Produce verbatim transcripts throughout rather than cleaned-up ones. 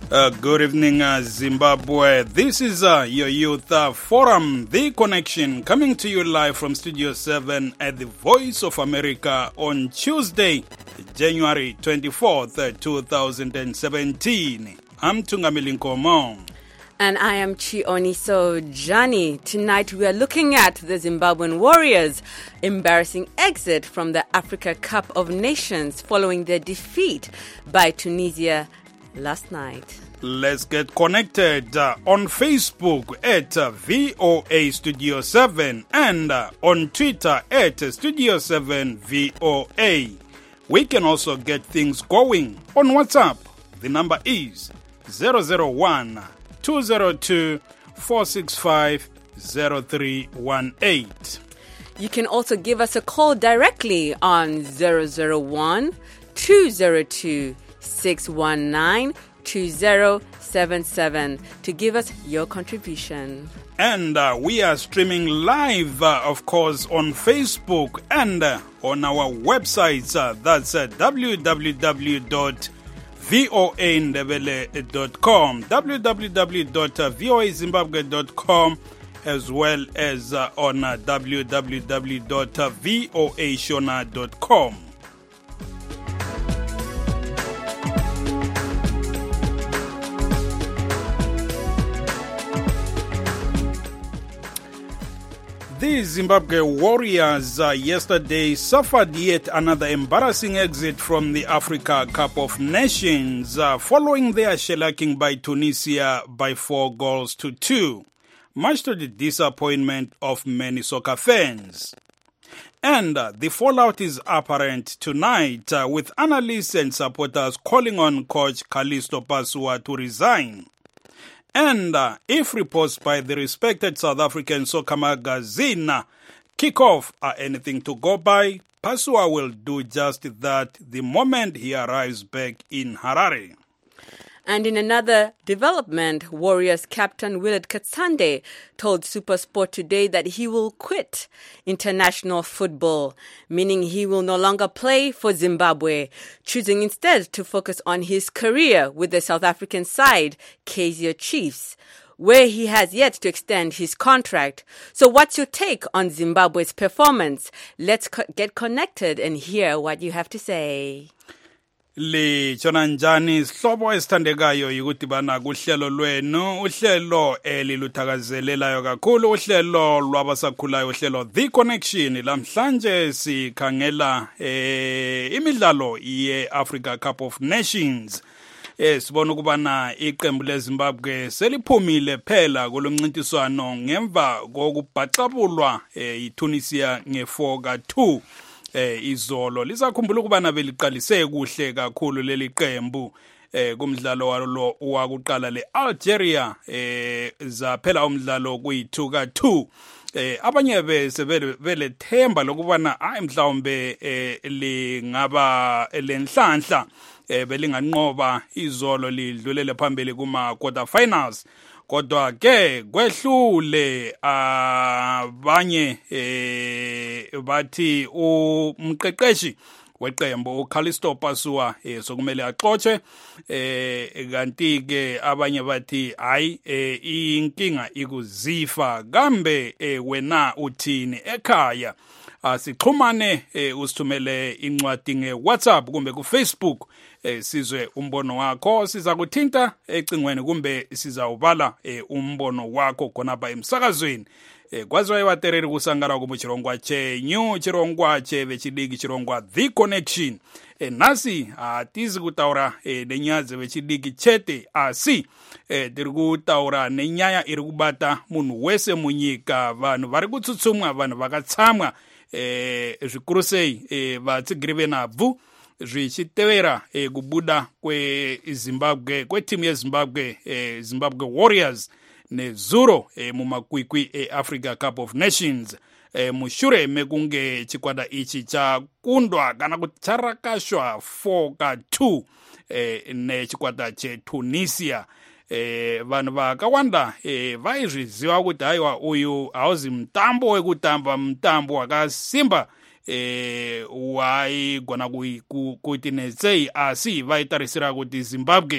Uh, good evening, uh, Zimbabwe. This is uh, your Youth uh, Forum, The Connection, coming to you live from Studio seven at the Voice of America on Tuesday, January twenty-fourth, two thousand seventeen. I'm Tungamili Nkomo. And I am Chioniso Jani. Tonight we are looking at the Zimbabwean Warriors' embarrassing exit from the Africa Cup of Nations following their defeat by Tunisia last night. Let's get connected uh, on Facebook at uh, V O A Studio seven and uh, on Twitter at Studio seven V O A. We can also get things going on WhatsApp. The number is zero zero one, two zero two, four six five, zero three one eight. You can also give us a call directly on zero zero one, two zero two, six one nine, two zero seven seven to give us your contribution. And uh, we are streaming live, uh, of course, on Facebook and uh, on our websites. Uh, that's uh, w w w dot voa ndebele dot com, w w w dot voa zimbabwe dot com, as well as uh, on uh, w w w dot voa shona dot com. The Zimbabwe Warriors uh, yesterday suffered yet another embarrassing exit from the Africa Cup of Nations uh, following their shellacking by Tunisia by four goals to two, much to the disappointment of many soccer fans. And uh, the fallout is apparent tonight uh, with analysts and supporters calling on coach Callisto Pasua to resign. And uh, if reports by the respected South African soccer magazine uh, kick off are anything to go by, Pasua will do just that the moment he arrives back in Harare. And in another development, Warriors captain Willard Katsande told SuperSport today that he will quit international football, meaning he will no longer play for Zimbabwe, choosing instead to focus on his career with the South African side, Kaizer Chiefs, where he has yet to extend his contract. So what's your take on Zimbabwe's performance? Let's co- get connected and hear what you have to say. Le chonanjani sihlobo esithandekayo ukuthi bana kuhlelo lwenu uhlelo eliluthakazelelayo kakhulu uhlelo lwabasakhulayo uhlelo The Connection lamhlanje sikhangela eh imidlalo ye Africa Cup of Nations. Eh sibona ukubana iqembu leZimbabwe seliphumile phela kulomncintiswano ngemva kokubhaxabulwa iTunisia nge four ka two. Eh izolo lisakhumbula ukubana beliqalise kuhle kakhulu leli qembu eh kumdlalo walo wakuqala leAlgeria eh zaphela umdlalo kuyi two ka two. Eh abanye bese belethemba lokubana ayi mhlawumbe eh lingaba lenhlanhla eh belinganqoba izolo lidlulele phambili kuma quarter finals. Kodwa ke kwehlule abanye eh bathi umqeqeshi weqembu uCallisto Pasua eh sokumele axoxe eh kanti ke abanye bathi hayi eh inkinga ikuzifa kambe eh wena uthini ekhaya. Asixhumane eh usithumele incwadi ngeWhatsApp kumbe kuFacebook eh sizwe umbono wakho, siza kuthinta ecingweni kumbe sizawubala eh umbono wakho khona ba emsakazweni. Eh kwazwa ewatereri kusangara ku chirongwa chenyu chirongwa cheve chidiki chirongwa The Connection. Eh nasi atizi kutaura eh nenyaze vechidiki chete asi eh tiri kutaura nenyaya iri kubata munhu wese munyika, vanhu vari kutsutsumwa, vanhu vakatsamwa eh zvikuru sei eh vatsigiri venhabvu zvichitevera eh kubuda kweZimbabwe kwetimu yeZimbabwe eh Zimbabwe Warriors nezuro eh mumakwikwi eAfrica Cup of Nations eh mushure mekunge chikwata ichi chakundwa kana kuti charakashwa four ka two eh nechikwata cheTunisia. Eh vanhu vakawanda eh vaizviziva kuti haiwa uyu hauzi mutambo wekutamba, mutambo wakasimba eh waigona kuti netsei, asi vaitarisira kuti Zimbabwe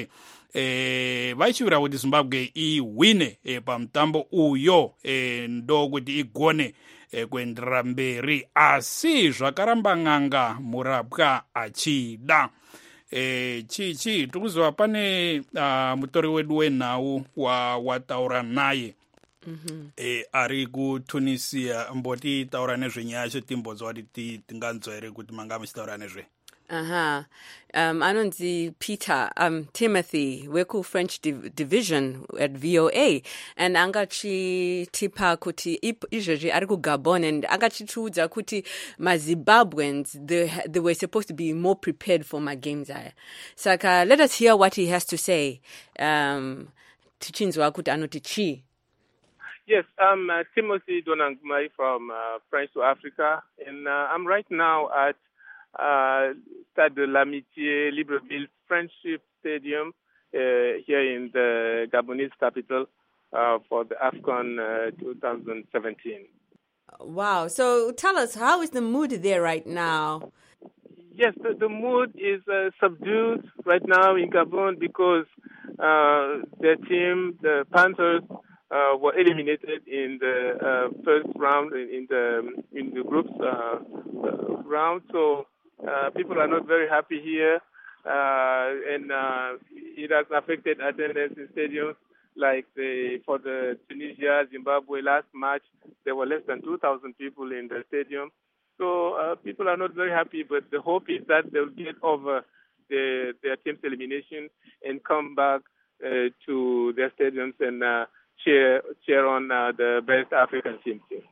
eh vachivira kuti Zimbabwe iwine eh, pamtambo uyo eh, ndo kuti igone eh, kuendera mberi, asi zvakaramba ng'anga murapwa achida. Eh, chi chi tikuziva pane uh, mutori wedu wenhau wa wataura naye mm-hmm. eh, ari kuTunisia, mboti taura nezvenyaya yacho timbozwa kuti tinganzwa here kuti manga muchitaura nezve. Aha. Um, anonzi Peter, um, Timothy, weku French div- division at V O A, and angachi tipa kuti izvezvi ari kuGabon, and angachi tiudza kuti maZimbabweans, they, they were supposed to be more prepared for my games aya. Saka, let us hear what he has to say. Um, tichinzwa kuti anoti chi. Yes, I'm uh, Timothy Donangumai from uh, French to Africa, and uh, I'm right now at Uh, Stade de l'Amitié Libreville Friendship Stadium uh, here in the Gabonese capital uh, for the AFCON uh, twenty seventeen. Wow. So tell us, how is the mood there right now? Yes, the, the mood is uh, subdued right now in Gabon because uh, their team, the Panthers, uh, were eliminated in the uh, first round in, in the in the groups uh, uh, round. So Uh, people are not very happy here, uh, and uh, it has affected attendance in stadiums. Like the, for the Tunisia Zimbabwe last match, there were less than two thousand people in the stadium. So uh, people are not very happy, but the hope is that they'll get over the, their team's elimination and come back uh, to their stadiums and uh, cheer cheer on uh, the best African teams here.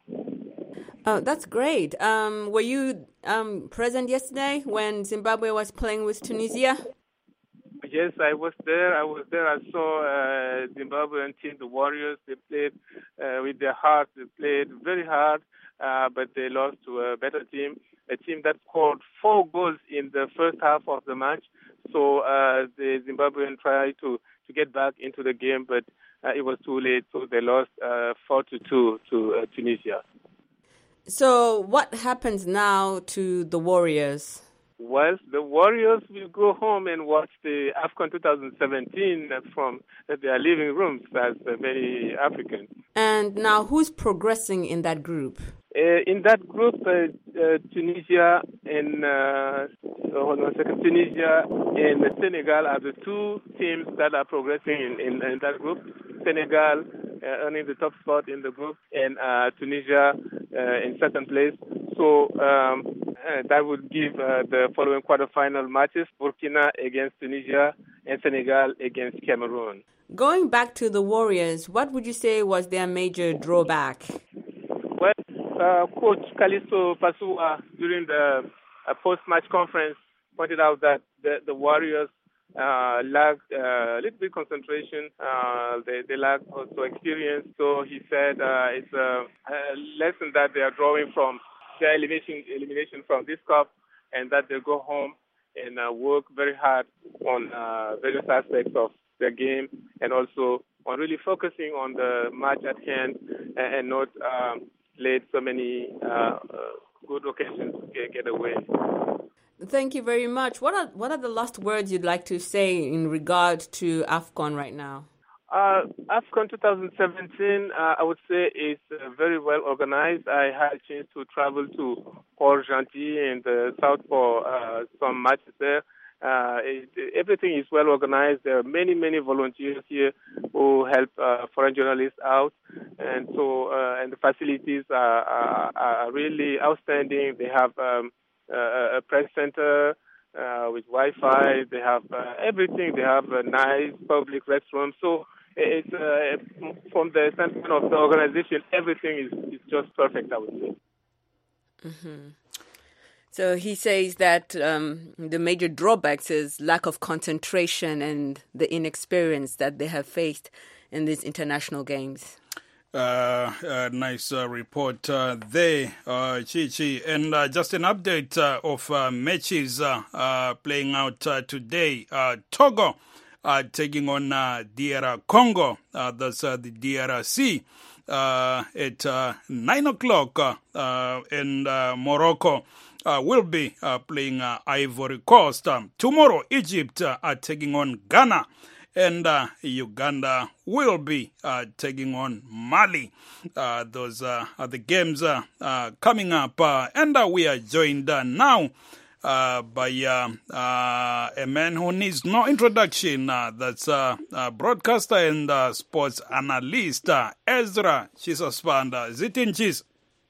Oh, that's great. Um, were you um, present yesterday when Zimbabwe was playing with Tunisia? Yes, I was there. I was there. I saw uh, Zimbabwean team, the Warriors. They played uh, with their heart. They played very hard, uh, but they lost to a better team, a team that scored four goals in the first half of the match. So uh, the Zimbabwean tried to, to get back into the game, but uh, it was too late. So they lost uh, four to two to uh, Tunisia. So what happens now to the Warriors? Well, the Warriors will go home and watch the AFCON twenty seventeen from their living rooms as many Africans. And now who's progressing in that group? Uh, in that group, uh, uh, Tunisia and uh, hold on a second. Tunisia and Senegal are the two teams that are progressing in, in, in that group. Senegal uh, earning the top spot in the group, and uh, Tunisia uh, in second place. So um, uh, that would give uh, the following quarterfinal matches: Burkina against Tunisia and Senegal against Cameroon. Going back to the Warriors, what would you say was their major drawback? Well, uh, Coach Kalisto Pasua during the uh, post-match conference pointed out that the, the Warriors uh, lacked uh, a little bit concentration. Uh, they, they lack also experience. So he said uh, it's a, a lesson that they are drawing from their elimination, elimination from this cup, and that they go home and uh, work very hard on uh, various aspects of their game, and also on really focusing on the match at hand, and, and not um, let so many uh, uh, good occasions get, get away. Thank you very much. What are what are the last words you'd like to say in regard to AFCON right now? Uh, AFCON twenty seventeen, uh, I would say, is uh, very well organized. I had a chance to travel to Port-Gentil in the south for uh, some matches there. Uh, it, everything is well organized. There are many, many volunteers here who help uh, foreign journalists out, and so uh, and the facilities are, are, are really outstanding. They have um, a, a press center uh, with Wi-Fi. They have uh, everything. They have a nice public restroom. So it's uh, from the standpoint of the organization, everything is, is just perfect, I would say. Mm-hmm. So he says that um, the major drawbacks is lack of concentration and the inexperience that they have faced in these international games. Uh, uh, nice uh, report uh, there, uh, Chichi. And uh, just an update uh, of uh, matches uh, uh, playing out uh, today. Uh, Togo uh, taking on uh, D R Congo, uh, that's uh, the D R C, uh, at uh, nine o'clock. Uh, uh, and uh, Morocco Uh, will be uh, playing uh, Ivory Coast. Um, tomorrow, Egypt uh, are taking on Ghana and uh, Uganda will be uh, taking on Mali. Uh, those uh, are the games uh, uh, coming up, uh, and uh, we are joined uh, now Uh, by uh, uh, a man who needs no introduction. Uh, that's uh, uh, broadcaster and uh, sports analyst, uh, Ezra Chisasbanda. Zitin Chis.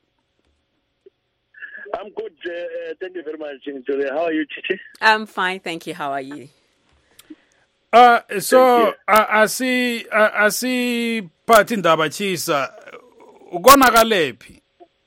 I'm good. Uh, thank you very much, Julia. How are you, Chichi? I'm fine, thank you. How are you? Uh, so, uh, asi, uh, asi phathi indaba Chisa, ukonakalepi?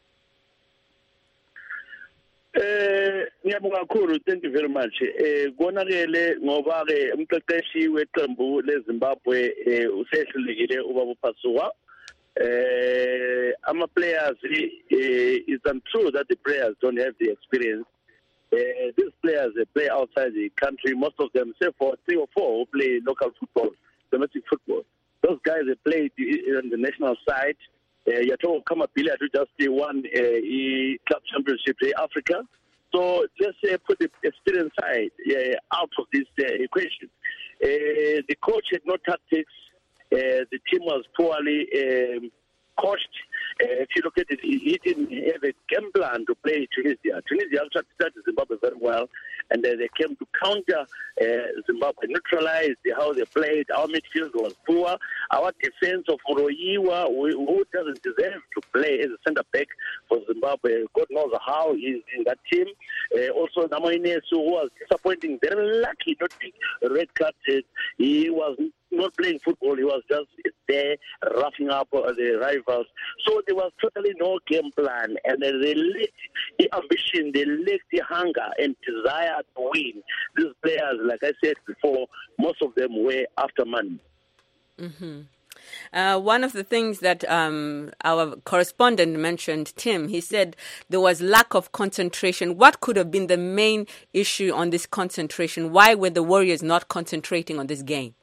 Eh ngiyabonga kakhulu, thank you very much. Eh konakele ngoba ke umqeqeshi weqembu leZimbabwe eh usehlulekile ubaba uPhasuwa. Eh ama players eh it's untrue that the players don't have the experience. Uh, these players they play outside the country, most of them, say for three or four, who play local football, domestic football. Those guys they played on the national side. Uh, you're talking Kamapila who just won a uh, club championship in Africa. So just uh, put the experience side uh, out of this uh, equation. Uh, the coach had no tactics. Uh, the team was poorly um, coached. Uh, if you look at it, he didn't have a game plan to play Tunisia. Tunisia actually started Zimbabwe very well, and uh, they came to counter uh, Zimbabwe, neutralized how they played. Our midfield was poor. Our defense of Muroyiwa, who doesn't deserve to play as a center back for Zimbabwe, God knows how he's in that team. Uh, also, Namayinesu, who was disappointing, very lucky not being red carded. He was not playing football, he was just there roughing up uh, the rivals. So there was totally no game plan, and uh, they lacked the ambition, they lacked the hunger and desire to win. These players, like I said before, most of them were after money. Mm-hmm. Uh, one of the things that um, our correspondent mentioned, Tim, he said there was lack of concentration. What could have been the main issue on this concentration? Why were the Warriors not concentrating on this game?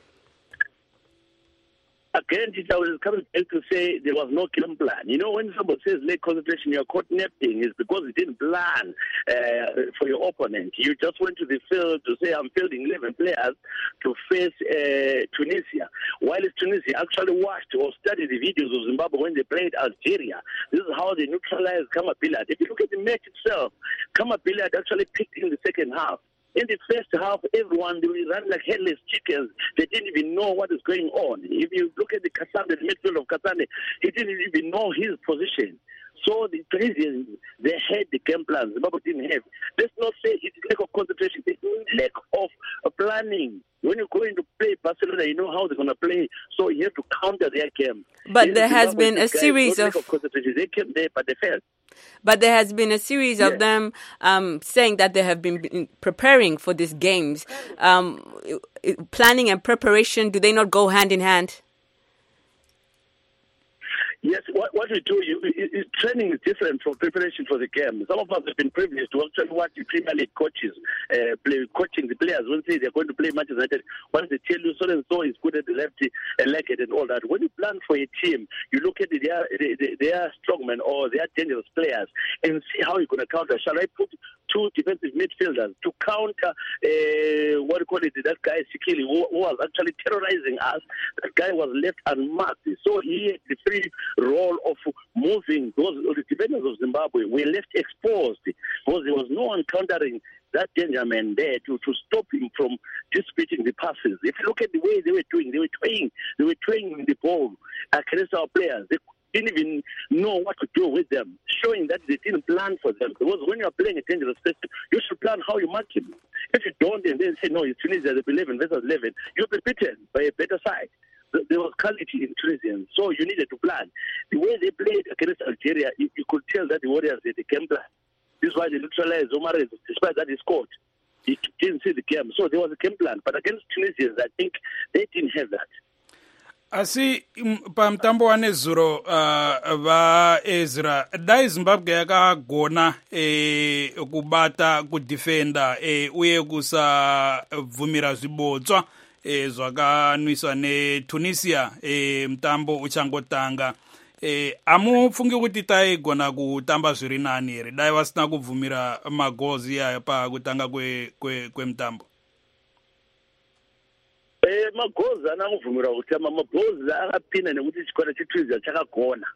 Again, I was coming back to say there was no game plan. You know, when somebody says lack concentration, you're caught napping, it's because you didn't plan uh, for your opponent. You just went to the field to say, I'm fielding eleven players to face uh, Tunisia. While Tunisia actually watched or studied the videos of Zimbabwe when they played Algeria. This is how they neutralized Kamapila. If you look at the match itself, Kamapila actually picked in the second half. In the first half, everyone, they ran like headless chickens. They didn't even know what is going on. If you look at the Kasande, the midfield of Kasande, he didn't even know his position. So the Tunisians, they had the game plan. Zimbabwe didn't have. Let's not say it's lack of concentration. It's lack of planning. When you go into play Barcelona, you know how they're going to play. So you have to counter their game. But in there has Zimbabwe, been a series of... of concentration. They came there, but they failed. But there has been a series yes. of them um, saying that they have been preparing for these games. Um, planning and preparation, do they not go hand in hand? Yes, what, what we do, you, it, it, training is different from preparation for the game. Some of us have been privileged to actually watch the Premier League coaches uh, play, coaching the players. When they say they're going to play Manchester United, once they tell you so and so is good at the left and leg and all that. When you plan for a team, you look at their, their, their strongmen or their dangerous players and see how you're going to counter. Shall I put two defensive midfielders to counter, uh, what do you call it, that guy Sikili, who, who was actually terrorizing us? That guy was left unmarked. So he had the free role of moving. Those the defenders of Zimbabwe were left exposed because there was no one countering that danger man there to, to stop him from disputing the passes. If you look at the way they were doing, they were toying, they were toying the ball against our players. They didn't even know what to do with them, showing that they didn't plan for them. Because when you are playing a dangerous person, you should plan how you mark him. If you don't, and then say, no, it's Tunisia, they're eleven versus eleven, you'll be beaten by a better side. There was quality in Tunisians, so you needed to plan. The way they played against Algeria, you, you could tell that the Warriors had the game plan. This is why they neutralized Omar, despite that he scored. He didn't see the game, so there was a game plan. But against Tunisians, I think they didn't have that. Asi pamtambo wa nezuro uh, va Ezra dai Zimbabwe yakagona eh, kubata kudefenda eh, uye kusavhumira zvibodzwa eh, zvakanwiswa neTunisia eh, mtambo uchangotanga eh, amufungi kuti taigona kutamba zviri nani here dai vasina kubvumira magoals iyaya pakutanga kwemtambo kwe, kwe eh magoza nakuvumira ukuthi amagoza akaphina nekuthi chikora chitwiza chakagona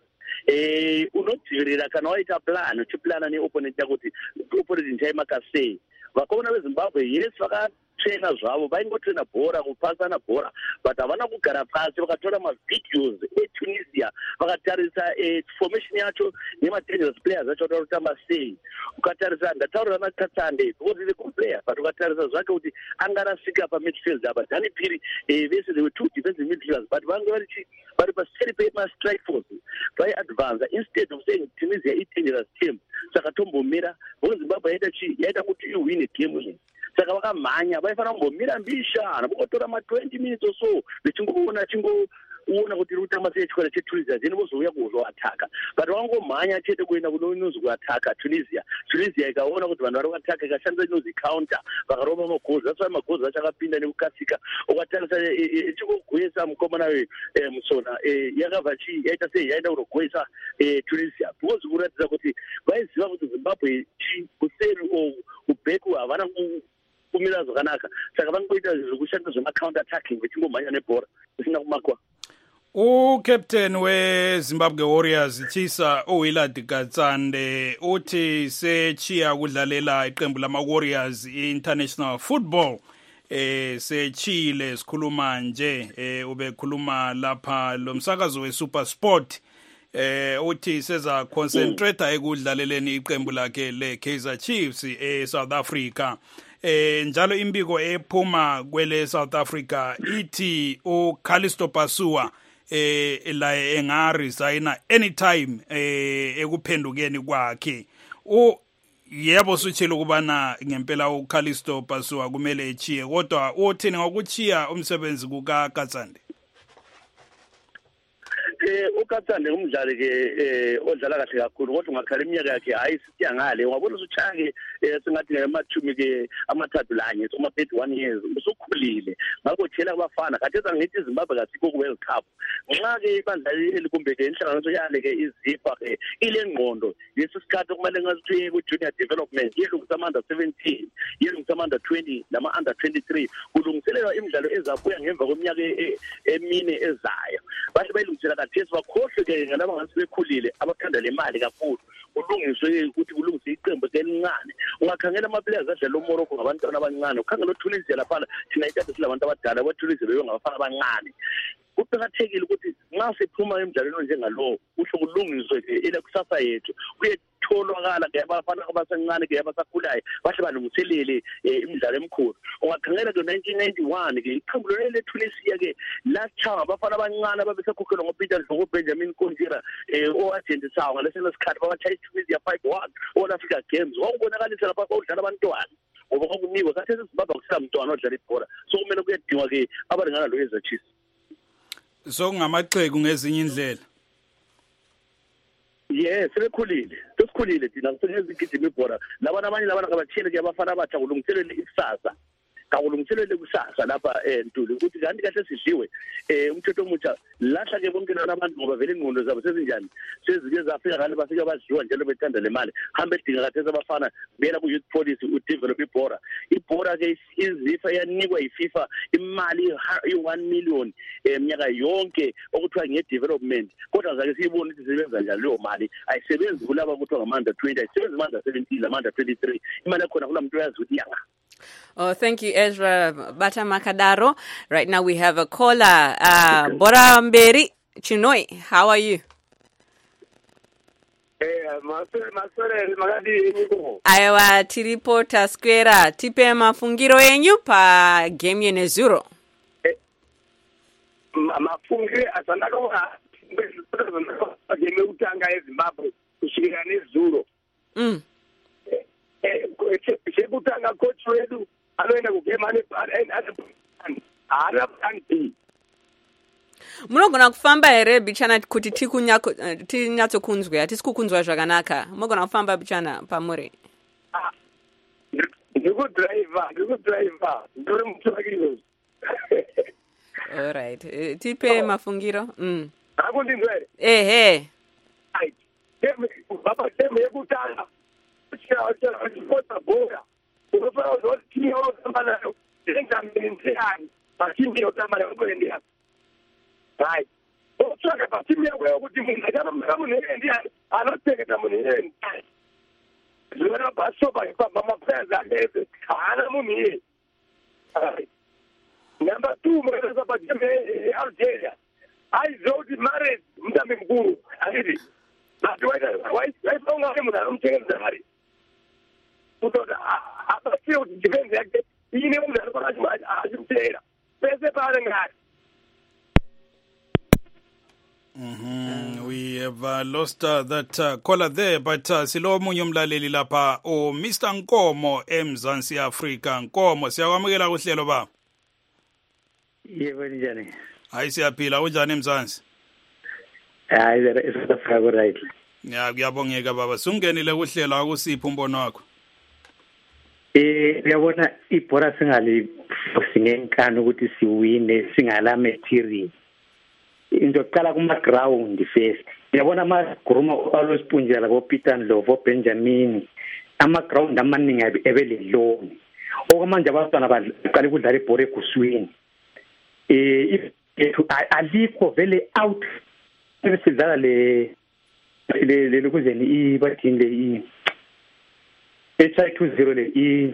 eh unodzivirira kana waita plan uchiplana neopponent yako kuti opponent chaimakasei vakona veZimbabwe yes vakatrena zvavo vaingotrena bhora kupasana bhora but havana kugara pasi vakatora mavideos eTunisia vakatarisa formation yacho nemadangerous players acho kuti kutamba sei ukatarisa ndataurira naKatsande because he's a good player but ukatarisa zvake kuti angarasika pamidfield apa Dhani Phiri vese they were two defensive midfielders but vange varichi vari paseri pemastrike force vai-advance instead of saying Tunisia i-dangerous team saka tombomira because Zimbabwe yaita chi yaita kuti iwine game iyi saka vakamhanya vaifanira kumbomira mbishana vokotora ma twenty minutes or so vechingoona chingoona kuti iri kutamba sei chikora cheTunisia then vozouya kuzoataka but vangomhanya chete kuenda kunonzi kuataka Tunisia Tunisia ikaona kuti vanhu vari kuataka ikashandisa inonzi counter vakarova magozi that's why magozi acho akapinda nekukasika ukatarisa ichingogwesa mukomana musona yakabva chi yaita sei yaenda kunogwesa Tunisia because kuratidza kuti vaiziva kuti Zimbabwe chi kuseri ubheku havana kumira zvakanaka saka vangoita zvekushandisa zvema-counter attacking vechingomhanya nebhora zvisina kumakwa. uCaptain weZimbabwe Warriors Chisa uWillard Katsande uthi sechiya kudlalela iqembu lama-Warriors i-International Football eh sechile sikhuluma nje eh ubekhuluma lapha lo msakazo weSuper Sport eh uthi seza concentrate ekudlaleleni iqembu lakhe leKaizer Chiefs eSouth Africa. Eh njalo imbiko ephuma kwele South Africa ithi uCallisto Pasua eh la engaresigna anytime eh ekuphendukeni kwakhe u yebo suthile ukubana ngempela uCallisto Pasua kumele echiye kodwa uthini ngokuchiya umsebenzi kukaKatsande. eh uKatsande umdlali ke eh odlala kahle kakhulu kodwa ungakhala iminyaka yakhe hayi sitya ngale wabona usuchake singathi ngamathumi ke amathathu lanye uma thirty-one years usukhulile ngakho thela kubafana kathesa ngithi Zimbabwe kasikho ku World Cup nxa ke ibandla elikumbe ke inhlanganiso yale ke izipa ke ile ngqondo yesikhathi kumele ngathi ku junior development yelungisa under seventeen yelungisa under twenty nama under twenty-three kulungiselelwa imidlalo ezabuya ngemva kweminyaka emine ezayo bathi bayilungisela kathesi bakhohle ke ngalaba ngasibekhulile abathanda le mali kakhulu ulungiswe ukuthi kulungise iqembu elincane ungakhangela ama-players adlala uMorocco ngabantwana abancane ukhangela uTunisia lapha thina ikade silabantu abadala abaTunisia beyo ngabafana abancane kuqakathekile ukuthi nxa siphuma emidlalweni njengalowo usho kulungiswe ke ile kusasa yethu kuyetholakala ke abafana abasencane ke abasakhulayo bahle balungiselele imidlalo emikhulu ungakhangela ke nineteen ninety-one ke iqembu leTunisia ke lathanga abafana abancane ababesekhokhelwa ngoPeter Ndlovu Benjamin Kontira o-agent sawo ngalesona sikhathi babatshaya iTunisia five one All Africa Games wakubonakalisa lapha kwakudlala abantwana ngoba kwakunikwe kathi eZimbabwe akusela mntwana odlala ibhola so kumele kuyadingwa ke abalingana lo ezaChiefs so ngamaqheku ngezinye indlela. Yes sebekhulile sesikhulile thina sengezigijima ibhola labana abanye labana kabathile ke abafana abatsha kulungiselele ikusasa kakulungiselele kusasa lapha eNtuli ukuthi kanti kahle sidliwe eh umthetho omutsha lahla ke bonke nabantu ngoba vele ingqondo zabo sezinjani sezike zafika kanti bafika badliwa njalo bethanda le mali hambe edinga kathesa abafana bela ku youth policy udevelop ibhora ibhora ke izifa yanikwa yiFIFA imali i-one million eminyaka yonke okuthiwa nge-development kodwa zake siyibona ukuthi sisebenza njalo leyo mali ayisebenzi kulaba kuthiwa ngama-under twenty ayisebenzi ngama-under seventeen ngama-under twenty-three imali yakhona kula muntu uyazi ukuthi yanga. Oh, thank you, Ezra Bata Makadaro. Right now we have a caller, uh, Bora Mberi Chinoi. How are you? Aiwa tiripota square tipe mafungiro yenyu pa game yene zero. Mafungiro asanaka game utanga eZimbabwe kushikira nezuro. Mm. Chekutanga coach wedu anoenda kugema ana plan B. Munogona kufamba here bichana kuti tikunyako tinyatso kunzwe atisi kukunzwa zvakanaka munogona kufamba bichana pamuri. Ah ndiku driver ndiku driver ndori mutsvakiro. All right uh, tipe mafungiro mm akundinzwe ehe ai game baba game yekutanga kuchira kuchira bora unofana kuti tiyo sambana ndingamenzani bachimbi otama ngokuyendia right otsaka bachimbi ukuthi munhu akaba munendia anoteketa munhu yena Zona baso ba kwa mama pesa lezi ana munhu number two mweza bachimbi Algeria I zodi married mtami mkuu alidi but why why why songa munhu anomchekeza mari kutoka abasi udifense yake yini munhu alikuwa ajimtera pesa pale ngani. Mm-hmm. We have uh, lost uh, that uh, caller there, but uh, silo munye umlaleli lapha o Mister Nkomo eMzansi Africa. Nkomo siyakwamukela kuhlelo ba. Yebo njani? Hayi siyaphila unjani eMzansi? Hayi isafaka ku right. Ya kuyabongeka baba. Sungenile kuhlelo akusipho umbono wakho. Eh uyabona ibhora singali singenkani ukuthi siwine singala material. Into qala kuma ground first uyabona ama gruma Paulo Spunjela bo Peter Ndlovu Benjamin ama ground amaningi ebeleloni okwamanje abantwana baqala ukudlala ibhora eguswini eh alikho vele out ebesidlala le le lokuzeni ibathini le i H I two zero le i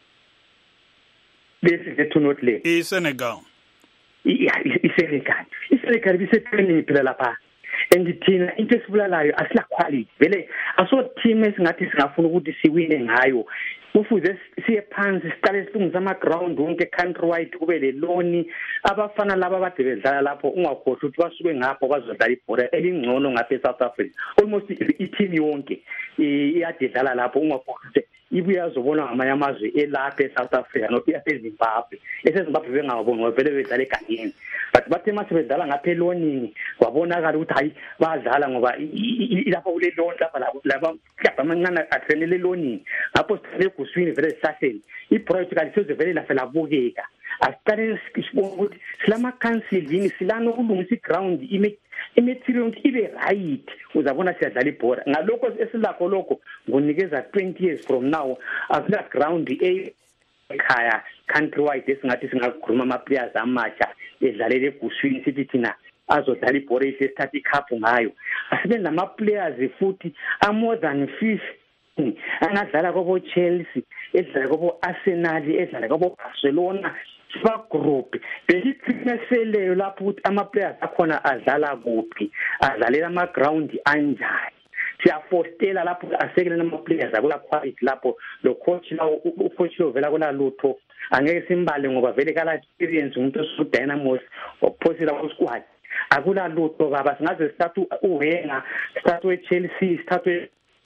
bese ke to not le i Senegal yeah iSenegal iSenegal bisetraining phela lapha andithina into esibulalayo asila quality vele aso team esingathi singafuna ukuthi siwine ngayo kufuze siye phansi siqale silungisa ama ground wonke countrywide kube le loni abafana laba abade bedlala lapho ungakhohle ukuthi basuke ngapho bazodlala ibhola elingcono ngapha eSouth Africa almost i-team yonke iyadlala lapho ungakhohle ibuya azobona ngamanye amazwe elapha eSouth Africa nokuya eZimbabwe eseZimbabwe bengaboni ngoba vele bedlala egangeni but bathe mase bedlala ngapha elonini kwabonakala ukuthi hayi badlala ngoba lapha kule loni lapha laba amancane atrenele elonini lapho sithele kuswini vele sisahleli iproject kalisoze vele lafe labukeka asiqale sibone ukuthi silama council yini silana ukulungisa iground imaterial ibe right uzabona siyadlala ibhola ngalokho esilakho lokho ngonikeza twenty years from now akula ground e ekhaya countrywide esingathi singakhuluma ama players amatsha edlalele eguswini sithi thina azodlala ibhola isithatha icup ngayo asibe nama players futhi a more than fifty angadlala kobo Chelsea edlala kobo Arsenal edlala kobo Barcelona ba group besiqiniselele lapho ukuthi ama players akhona adlala kuphi adlalela ama ground anjani siyafostela lapho asekele nama players akula quality lapho lo coach lawo ucoach lo vela kula lutho angeke simbale ngoba vele kala experience umuntu osu Dynamos ophosela ku squad akula lutho baba singaze sithathu uwenga sithathu eChelsea sithathu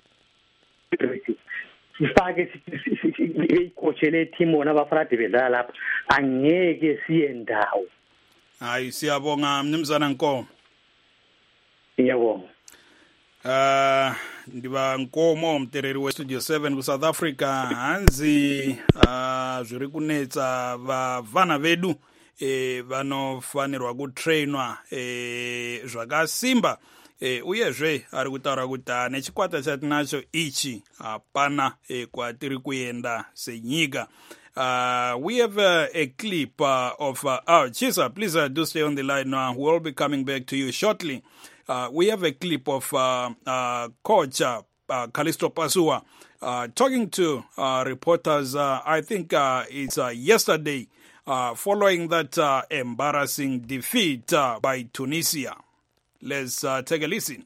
sifake ikhochele team wona abafana bedlala lapha angeke siye ndawo. Hayi siyabonga mnumzana Nkomo. Ngiyabonga. Uh ndiba Nkomo umtereri we Studio seven ku South Africa hanzi uh zviri kunetsa vavana vedu eh vanofanirwa kutrainwa eh zvakasimba eh uyezve ari kutaura kuti nechikwata chatinacho ichi hapana eh kwatiri kuenda senyika. Uh, we have uh, a clip uh, of uh, oh, Chisa, please uh, do stay on the line now. We'll be coming back to you shortly. Uh, we have a clip of uh, uh, Coach uh, uh, Callisto Pasua uh, talking to uh, reporters, uh, I think uh, it's uh, yesterday, uh, following that uh, embarrassing defeat uh, by Tunisia. Let's uh, take a listen.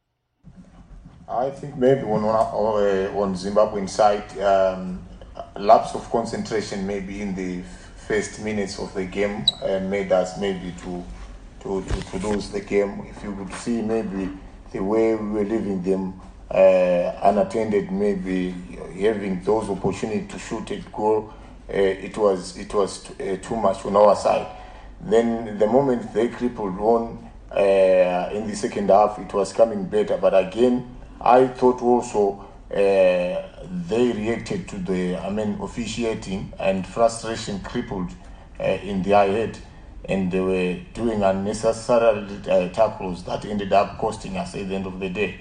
I think maybe on, on, on Zimbabwean side, um, lapse of concentration maybe in the first minutes of the game uh, made us maybe to, to, to, to lose the game. If you would see maybe the way we were leaving them uh, unattended, maybe having those opportunities to shoot a goal, uh, it was it was t- uh, too much on our side. Then the moment they crippled on uh, in the second half, it was coming better. But again, I thought also uh, they reacted to the, I mean, officiating, and frustration crippled uh, in their head, and they were doing unnecessary uh, tackles that ended up costing us at the end of the day.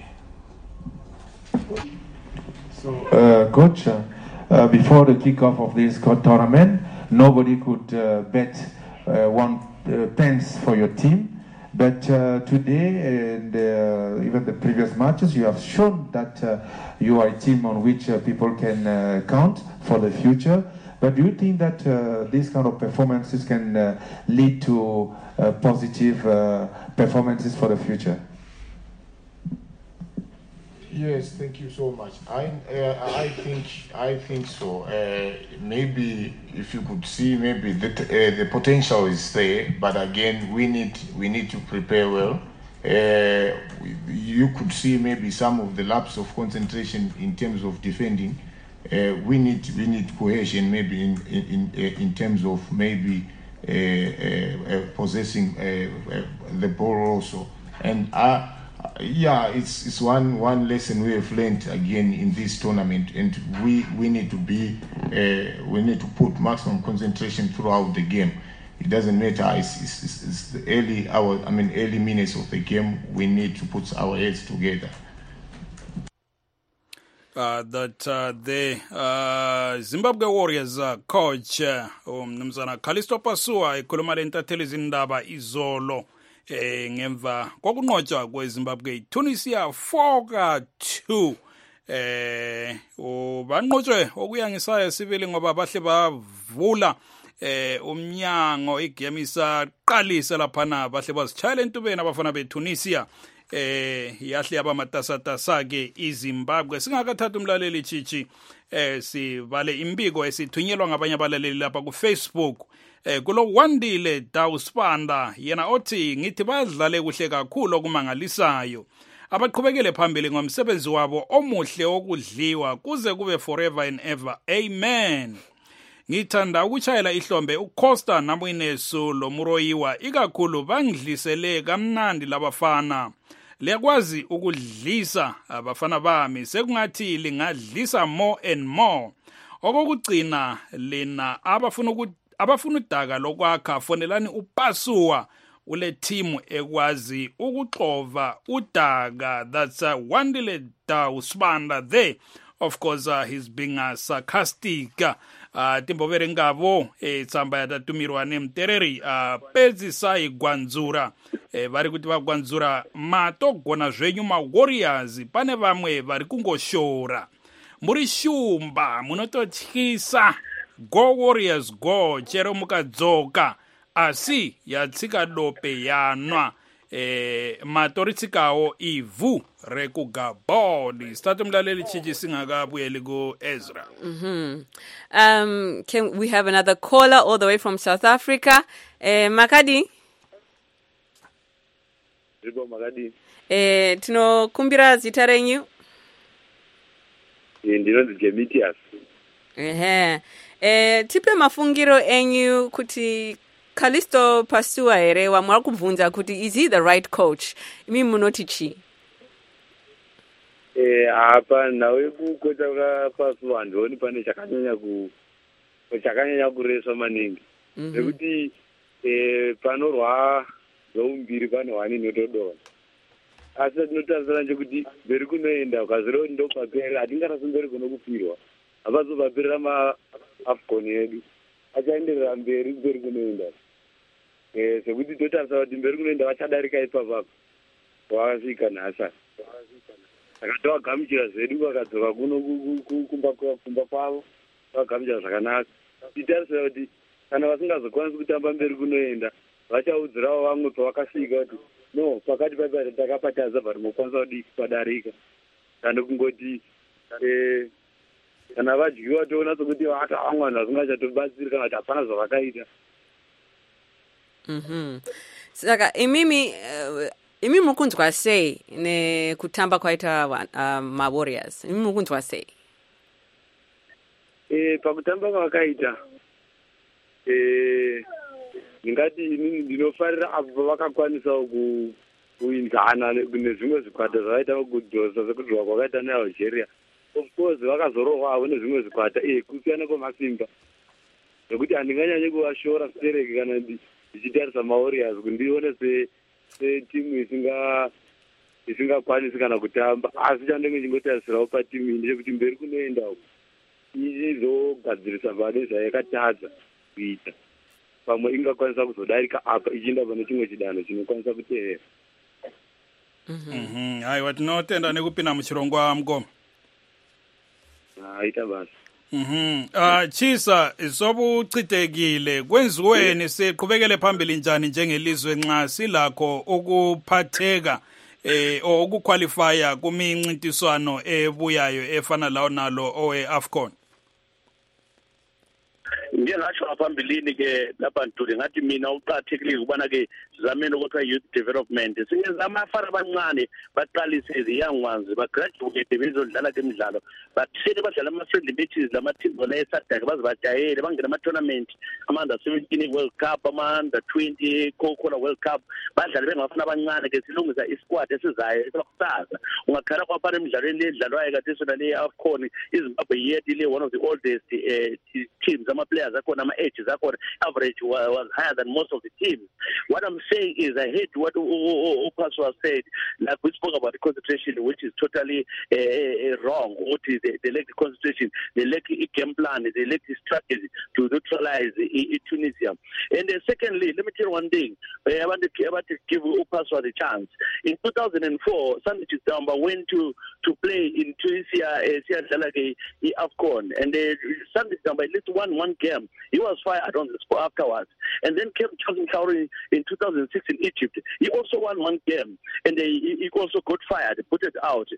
So, uh, Coach, uh, before the kickoff of this tournament, nobody could uh, bet uh, want uh, thanks for your team. But uh, today and uh, even the previous matches, you have shown that uh, you are a team on which uh, people can uh, count for the future. But do you think that uh, these kind of performances can uh, lead to uh, positive uh, performances for the future? Yes, thank you so much. I uh, I think I think so. Uh, maybe if you could see, maybe the uh, the potential is there, but again, we need we need to prepare well. Uh, you could see maybe some of the lapse of concentration in terms of defending. Uh, we need we need cohesion, maybe in in in, in terms of maybe uh, uh, uh, possessing uh, uh, the ball also, and I. Yeah, it's it's one one lesson we have learned again in this tournament, and we we need to be uh, we need to put maximum concentration throughout the game. It doesn't matter. It's, it's, it's, it's the early hour. I mean, early minutes of the game. We need to put our heads together. Uh, that uh, the uh, Zimbabwe Warriors uh, coach uh, umnumzana Callisto Pasua ekhuluma lentatheli izindaba izolo. Eh ngemva kokunqotshwa kweZimbabwe Tunisia four ka two eh ubanqotshwe okuyangisayo sibili ngoba bahle bavula eh umnyango igame isaqalisa lapha na bahle bazitshayela entubeni abafana beTunisia eh yahle yaba matasatasa ke iZimbabwe singakathatha umlaleli chichi eh sivale imbiko esithunyelwa ngabanye abalaleli lapha ku Facebook. Eh kulo Wandile Dawuspanda yena othi ngithi badlale kuhle kakhulu okumangalisayo abaqhubekele phambili ngomsebenzi wabo omuhle okudliwa kuze kube forever and ever, amen. Ngithanda ukuchayela ihlombe uCosta Nabwinesu lo Muroyiwa ikakhulu bangidlisele kamnandi labafana liyakwazi ukudlisa abafana bami sekungathi lingadlisa more and more okugcina lena abafuna ukuthi abafuna udaka lokwakha fonelani uPasua ule team ekwazi ukuxova udaka. That's uh, Wandile Dawuspanda there. Of course uh, he's being uh, sarcastic. Uh, timbovere ngavo eh tsamba ya tumirwane mtereri uh, pezi sai Gwanzura eh vari kuti va Gwanzura mato gona zvenyu ma Warriors pane vamwe vari kungoshora muri shumba munototyisa. Go Warriors go chero mukadzoka asi yatsika dope yanwa eh matoritsikawo ivu rekugabodi start umlaleli chichi singakabuyeli ku Ezra. Mhm. Um can we have another caller all the way from South Africa? Eh Makadi? Ribo Makadi. Eh tinokumbira zita renyu? Eh ndinonzi Gemitius. Ehe. Eh tipe mafungiro enyu kuti Callisto Pasua here wamwari kubvunza kuti is he the right coach? Imi munoti chi? Eh apa nawe kukocha ka Pasua ndoni pane chakanyanya ku chakanyanya kureswa maningi. Nekuti eh panorwa zoumbiri pane wani notodona. Asi tinotarisana nje kuti mberi kunoenda ukaziro ndo papera atingarasi mberi kunokupirwa. Abazobapirira ma AFCON yedu achaenderera mberi mberi kunoenda eh sekuti totarisa kuti mberi kunoenda vachadarika ipapo wasvika nhasa akatoa gamuchira zvedu vakadzoka kuno kumba kumba kwavo vagamuchira zvakanaka titarisa kuti kana vasingazokwanisi kutamba mberi kunoenda vachaudzirawo vamwe pavakasvika kuti no pakati paipa takapatadza bhati mokwanisa kudi kwadarika kana kungoti eh kana vadyiwa toona sokuti vata vamwe vasingachatobatsiri kana kuti hapana zvavakaita. Mhm. Saka imimi uh, imimi mukunzwa sei nekutamba kwaita uh, ma Warriors? Imimi mukunzwa sei? Eh pakutamba kwakaita eh ngati inini ndinofarira avo vakakwanisa ku kuinzana nezvimwe zvikwata zvavaita kudhosa sekudhwa kwakaita neAlgeria. Of course vakazorohwa nezvimwe zvikwata eh kusiyana kwemasimba nekuti handinganyanye kuvashora sitereki kana ndichitarisa maWarriors kuti ndione setimu isinga isingakwanisi kana kutamba asi chandenge chingotarisirawo patimu iyi ndechekuti mberi kunoenda izogadzirisa vane zvayakatadza kuita pamwe ingakwanisa kuzodarika apa ichienda pane chimwe chidanho chinokwanisa kuteerera. Mhm. Haiwa tinotenda nekupinda muchirongwa mukoma. Haita basi. Mhm. Ah Chisa sobuchitekile kwenziweni siqhubekele phambili njani njengelizwe nxa silakho ukuphatheka eh ukuqualifya kumincintiswano ebuyayo efana lawo nalo owe AFCON? Ngiye ngasho phambili ke lapha ntuli ngathi mina uqathekile ukubana ke sizameni ukuthi youth development singenza amafana abancane baqalise young ones ba graduate bezodlala ke imidlalo bathele badlala ama friendly matches lama teams wona esadaka bazibajayele bangena ama tournament ama under seventeen World Cup ama under twenty Coca-Cola World Cup badlala bengafana abancane ke silungisa isquad esizayo esokusaza ungakhala kwapha emidlalweni edlalwayo kade sona le AFCON iZimbabwe yet ile one of the oldest uh, teams ama players akona ama ages akona average was, was higher than most of the teams. What I'm saying is I hate what Upaswa said, like we spoke about the concentration, which is totally uh, wrong. What is they, they lack the concentration, they lack the game plan, they lack the strategy to neutralize Tunisia. And uh, secondly, let me tell you one thing. I want to, I want to give Upaswa the chance. In two thousand four, Sandy Chizamba went to, to play in Tunisia, uh, AFCON, and uh, Sandy Chizamba at least won one game. He was fired on the spot afterwards. And then came Charles Kauri in two thousand six in Egypt. He also won one game, and uh, he also got fired, put it out.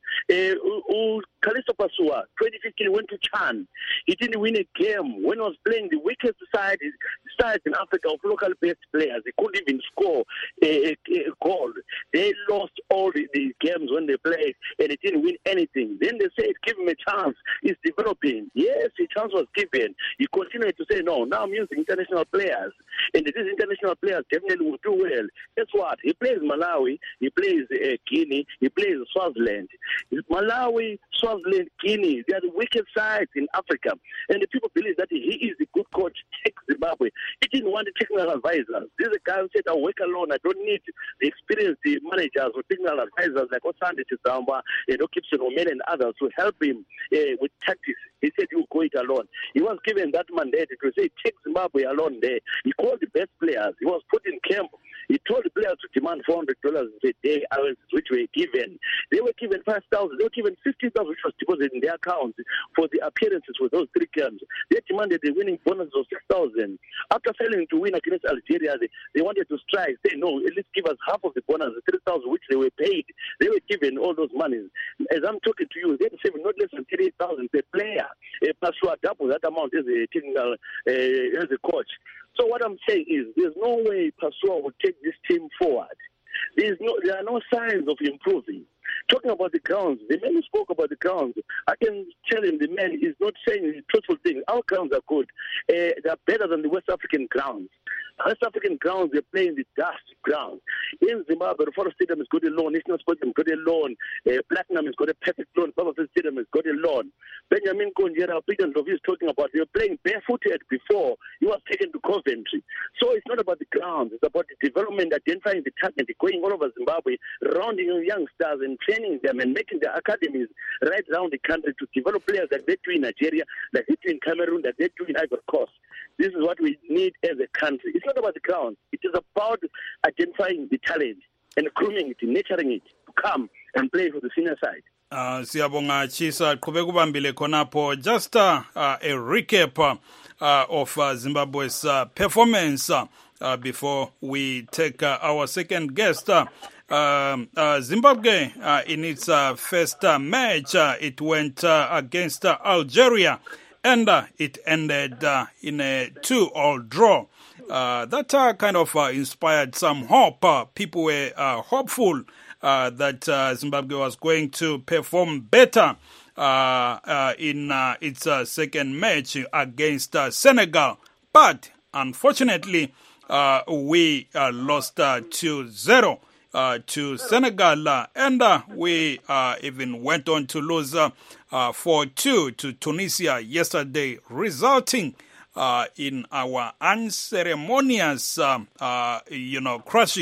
Uh, Kalisto Pasua, twenty fifteen, went to Chan. He didn't win a game. When he was playing the weakest side, sides in Africa of local-based players, they couldn't even score a, a, a goal. They lost all the, the games when they played, and they didn't win anything. Then they said, give him a chance. He's developing. Yes, a chance was given. He continued to say, no, now I'm using international players. And these international players definitely will do well. Guess what? He plays Malawi, he plays uh, Guinea, he plays Swaziland. Malawi, Swaziland, Guinea, they are the weakest sides in Africa. And the people believe that he is a good coach. Take Zimbabwe. He didn't want the technical advisors. This is a guy who said, I'll work alone. I don't need the experienced managers or technical advisors like Osande Chizamba, you know, Gibson Omen and others to help him uh, with tactics. He said, you go it alone. He was given that mandate to say, take Zimbabwe alone there. He called the best players. He was put in camp. He told the players to demand four hundred dollars a day, which were given. They were given five thousand dollars. They were given fifty thousand dollars, which was deposited in their accounts for the appearances for those three games. They demanded the winning bonus of six thousand dollars. After failing to win against Algeria, they, they wanted to strike. Say, no, at least give us half of the bonus, the three thousand dollars, which they were paid. They were given all those monies. As I'm talking to you, they're saving not less than thirty-eight thousand dollars per player. A Pasua double that amount as a technical, uh, as a coach. So what I'm saying is, there's no way Pasua will take this team forward. There's no, there are no signs of improving. Talking about the grounds, the man who spoke about the grounds, I can tell him the man is not saying the truthful thing. Our grounds are good. Uh, they are better than the West African grounds. West African grounds, they play in the dust ground. In Zimbabwe, the Forest Stadium has got a loan. National Sports has got a loan. Uh, Platinum has got a perfect loan. Baba Stadium has got a loan. Benjamin Konjera, Peter Ndovi is talking about, they were playing barefooted before. He was taken to Coventry. So it's not about the grounds. It's about the development, identifying the talent, going all over Zimbabwe, rounding youngsters and training them and making their academies right around the country to develop players that they do in Nigeria, that they do in Cameroon, that they do in Ivory Coast. This is what we need as a country. It's not about the ground. It is about identifying the talent and grooming it, nurturing it to come and play for the senior side. Uh, siyabonga Chisa qhubeka ubambile khonapho. Just uh, uh, a recap uh, of uh, Zimbabwe's uh, performance uh, uh, before we take uh, our second guest. Uh, Um, uh, Zimbabwe, uh, in its uh, first uh, match, uh, it went uh, against uh, Algeria, and uh, it ended uh, in a two-all draw. Uh, that uh, kind of uh, inspired some hope. Uh, people were uh, hopeful uh, that uh, Zimbabwe was going to perform better uh, uh, in uh, its uh, second match against uh, Senegal. But unfortunately, uh, we uh, lost uh, two zero. Uh, to Senegal, uh, and uh, we uh, even went on to lose uh, uh, four two to Tunisia yesterday, resulting uh, in our unceremonious, uh, uh, you know, crushing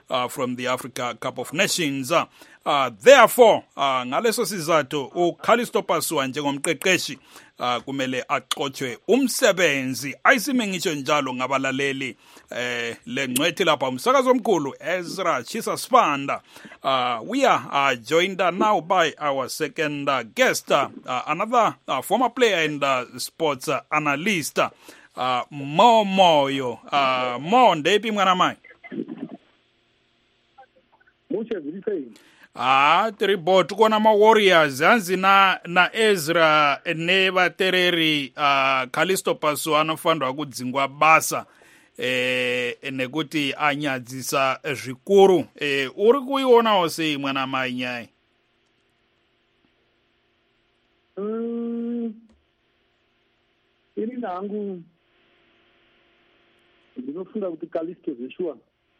uh, from the Africa Cup of Nations. Uh, uh, therefore, uh, ngaleso sizathu uCallisto Pasua njengomqeqeshi uh, kumele axothwe umsebenzi. Ayisime ngisho njalo ngabalaleli eh lengcwethi lapha umsakazo omkhulu Ezra Chisa Spanda. Uh, we are uh, joined uh, now by our second uh, guest, uh, uh, another uh, former player and uh, sports uh, analyst, uh, Mo Moyo. Uh, Mo, ndepi mwana mai? Muche zilifei. Ah, tribo tukona ma Warriors hanzi na na Ezra ne vatereri uh, Callisto Pasua anofandwa kudzingwa basa eh nekuti anyadzisa zvikuru. Eh uri kuionawo sei mwana mai nyai? Mm. Ini nangu ndinofunga kuti Callisto zvishwa.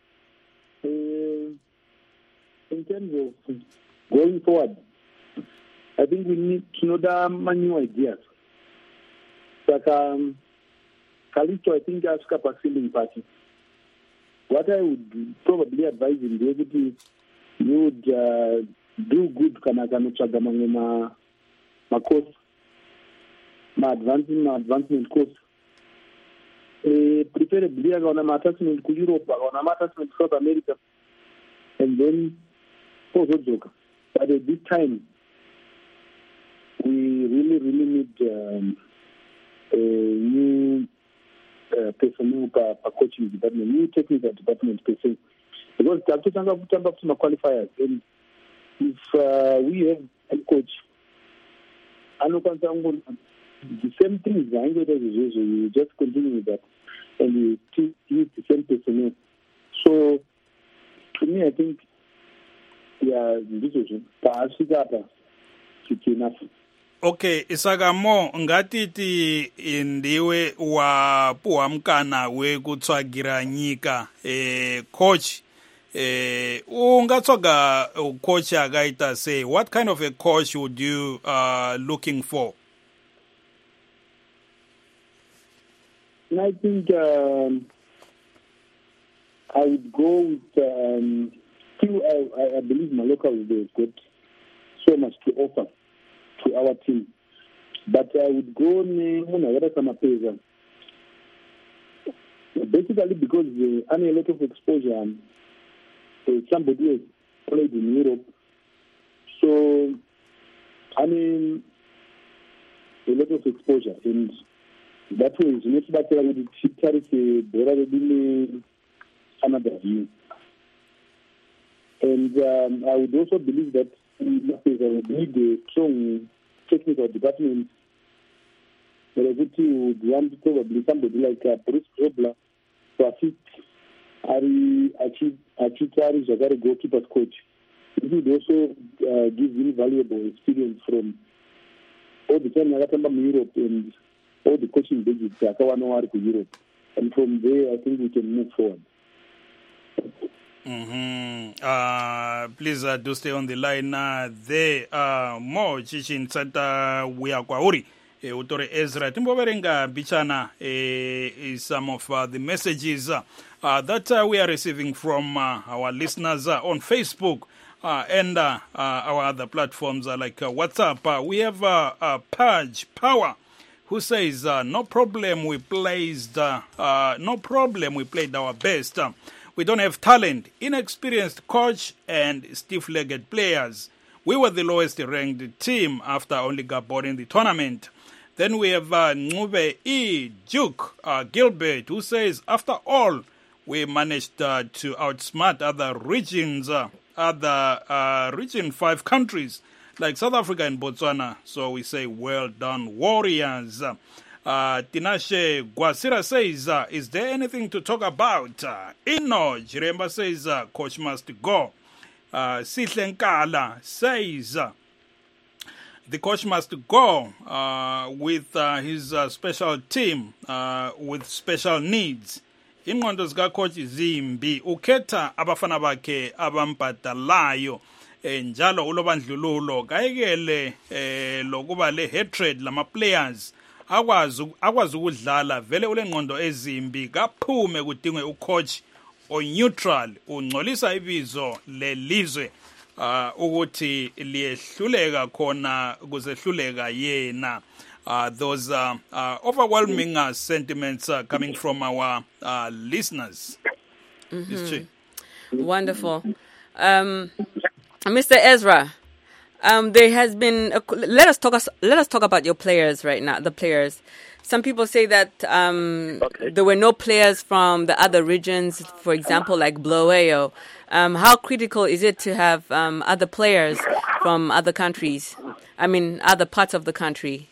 Eh in terms of going forward, I think we need to know the new ideas. Like um, Callisto, I think has got a ceiling party. What I would probably advise him is you would uh, do good kana kana chagamanga ma ma course, ma advancing ma advancement course. Eh, preferably on a attachment to Europe or on a attachment to South America, and then. But at this time, we really, really need um, a new uh, personnel per, per coaching department, new technical department per se. Because we have to talk about some qualifiers. And if uh, we have a coach, I know the same thing is you just continue with that, and you still use the same personnel. So, to me, I think. Yeah, decision. Okay, isaka Mo ngatiti indiwe wa puamkana we kutswagira nyika eh coach eh ungatsoga coach akaita say what kind of a coach would you uh looking for? I think um, I would go with um, Still, I, I believe my local has got so much to offer to our team. But I would go on basically because uh, I need a lot of exposure. And, uh, somebody has played in Europe. So, I mean, a lot of exposure. And that way, it's not that I would carry another view. And um, I would also believe that we need a strong technical department. But I think you would want probably somebody like uh, Bruce Grobler to assist Ari Achitari Jagari goalkeeper's coach. It would also uh, give really valuable experience from all the time I from Europe and all the coaching bases that I know to Europe. And from there, I think we can move forward. Mm-hmm. Uh, please uh, do stay on the line uh, there. Uh, Mo Chichin Sata Wiakwauri. E, Utore Ezra Timboverenga Bichana e, some of uh, the messages uh, uh, that uh, we are receiving from uh, our listeners uh, on Facebook uh, and uh, uh, our other platforms uh, like uh, WhatsApp. Uh, we have uh, uh, Page Power who says uh, no problem we placed uh, uh, no problem we played our best. Uh, We don't have talent, inexperienced coach, and stiff-legged players. We were the lowest ranked team after only Gabon in the tournament. Then we have uh, Ngube E. Duke uh, Gilbert, who says, after all, we managed uh, to outsmart other regions, uh, other uh, region five countries, like South Africa and Botswana. So we say, well done, Warriors. Uh, Tinashe Gwasira says, uh, is there anything to talk about? Uh, Ino Jiremba says, uh, coach must go. Uh, Sitlenkala says, uh, the coach must go uh, with uh, his uh, special team uh, with special needs. Ingqondo zika coach zimbi ukhetha abafana bakhe abampatalayo njalo ulobandlululo kayekele eh lokuba le hatred lama players akwazi akwazi ukudlala vele ule ngqondo ezimbi kaphume kudingwe ucoach o neutral ungcolisa ibizo lelizwe uh, ukuthi liyehluleka khona kuzehluleka yena. Uh, those uh, uh, overwhelming uh, sentiments uh, coming from our uh, listeners. Mm-hmm. Wonderful. Um, Mister Ezra, um, there has been. A, let us talk. Let us talk about your players right now. The players. Some people say that um, okay. there were no players from the other regions, for example, like Bulawayo. Um, how critical is it to have um, other players from other countries? I mean, other parts of the country.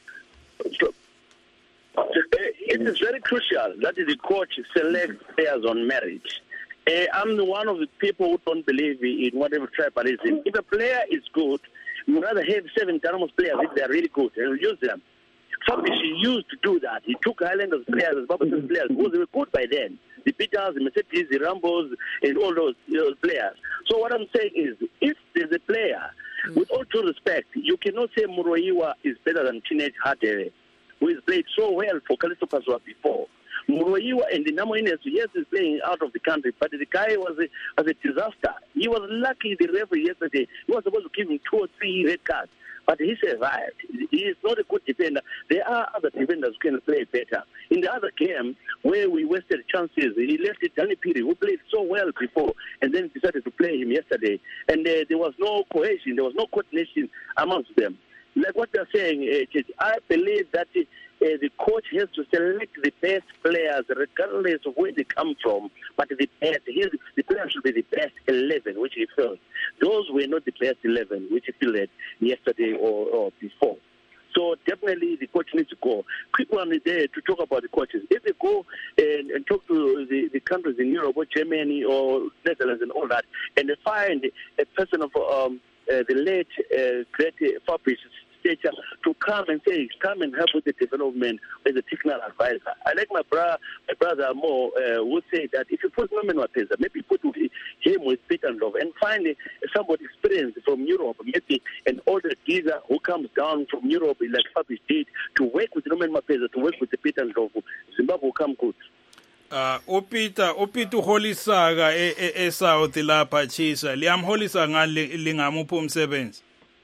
It is very crucial that the coach selects players on merit. Uh, I'm one of the people who don't believe in whatever tribalism. If a player is good, you rather have seven Dynamos players if they're really good and use them. Fabrice used to do that. He took Highlanders players, Barbados players, because they were good by then. The Peters, the Mercedes, the Rambos, and all those, those players. So what I'm saying is, if there's a player, mm. with all due respect, you cannot say Muroiwa is better than Teenage Hadere, who has played so well for Callisto Paswa before. Muroiwa and the Namoines, yes, is playing out of the country, but the guy was a, was a disaster. He was lucky the referee yesterday. He was supposed to give him two or three red cards, but he survived. He is not a good defender. There are other defenders who can play better. In the other game, where we wasted chances, he left it Danny Piri, who played so well before, and then decided to play him yesterday. And uh, there was no cohesion, there was no coordination amongst them. Like what they're saying, uh, I believe that uh, the coach has to select the best players, regardless of where they come from. But the best, his, the players should be the best eleven, which he felt. Those were not the best eleven, which he felt yesterday or, or before. So definitely the coach needs to go. Quick one there to talk about the coaches. If they go and, and talk to the, the countries in Europe or Germany or Netherlands and all that, and they find a person of um, uh, the late uh, great uh, Fabrice to come and say, come and help with the development as a technical advisor. I like my brother, my brother more uh, would say that if you put Norman Mapeza, maybe put him with Peter Love and find somebody experienced from Europe, maybe an older geezer who comes down from Europe like Fabrice did to work with Norman Mapeza, to work with the Peter Love. Zimbabwe will come good. Uh, uPeter uPeter uholisaka e, e, e South lapha Chisa liyamholisa ngale lingamuphi umsebenzi.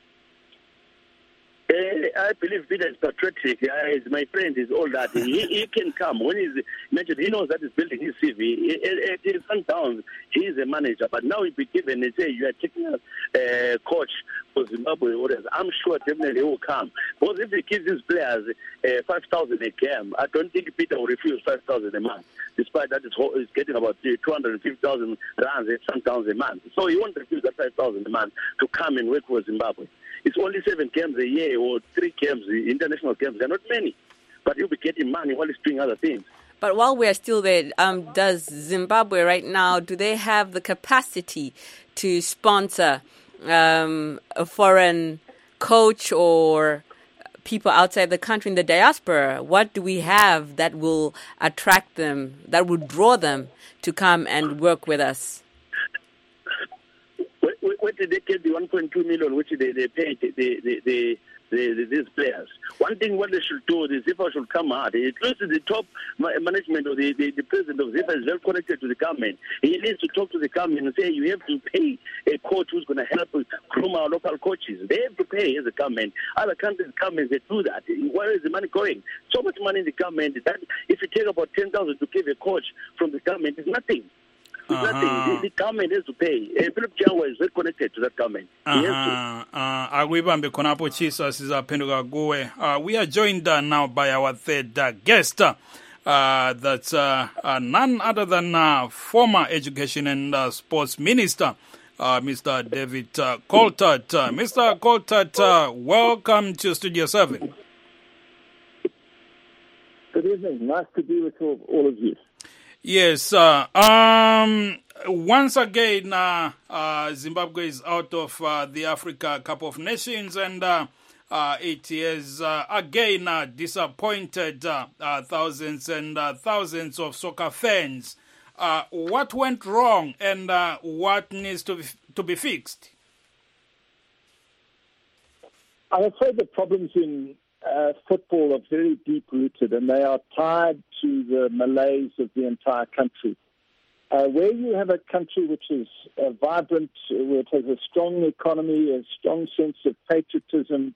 I believe Peter is patriotic. Uh, he's my friend. He's all that. He, he can come. When he's mentioned, he knows that he's building his C V. At his Sundowns, he is a manager. But now he'll be given, they say, you are taking a uh, coach for Zimbabwe. I'm sure definitely he will come. Because if he gives his players uh, five thousand a game, I don't think Peter will refuse five thousand a month. Despite that, he's getting about two hundred fifty thousand rands at Sundowns a month. So he won't refuse that five thousand a month to come and work for Zimbabwe. It's only seven games a year or three games, international games. They're not many. But he'll be getting money while he's doing other things. But while we're still there, um, does Zimbabwe right now, do they have the capacity to sponsor um, a foreign coach or people outside the country in the diaspora? What do we have that will attract them, that will draw them to come and work with us? Where did they get the one point two million which they, they paid the, the, the, the, the, these players? One thing what they should do, the Ziffa should come out. At least the top management of the, the, the president of Ziffa is well connected to the government. He needs to talk to the government and say, you have to pay a coach who's going to help groom our local coaches. They have to pay as a government. Other countries' governments, they do that. Where is the money going? So much money in the government that if you take about ten thousand to give a coach from the government, it's nothing. Uh-huh. The, the government has to pay. Uh, Philip Jawa is very connected to that government. Uh-huh. He has to. Uh, Agwibambe Konapo Chisa sizaphenduka kuwe. Uh, we are joined uh, now by our third uh, guest. Uh, that's uh, uh, none other than uh, former Education and uh, Sports Minister, uh, Mister David uh, Coltart. Uh, Mister Coltart, uh, welcome to Studio seven. Good evening. Nice to be with all, all of you. Yes, uh, um, once again, uh, uh, Zimbabwe is out of uh, the Africa Cup of Nations, and uh, uh, it has uh, again uh, disappointed uh, uh, thousands and uh, thousands of soccer fans. Uh, what went wrong, and uh, what needs to be, to be fixed? I'm afraid the problems in Uh, football are very deep-rooted, and they are tied to the malaise of the entire country. Uh, where you have a country which is uh, vibrant, where it has a strong economy, a strong sense of patriotism,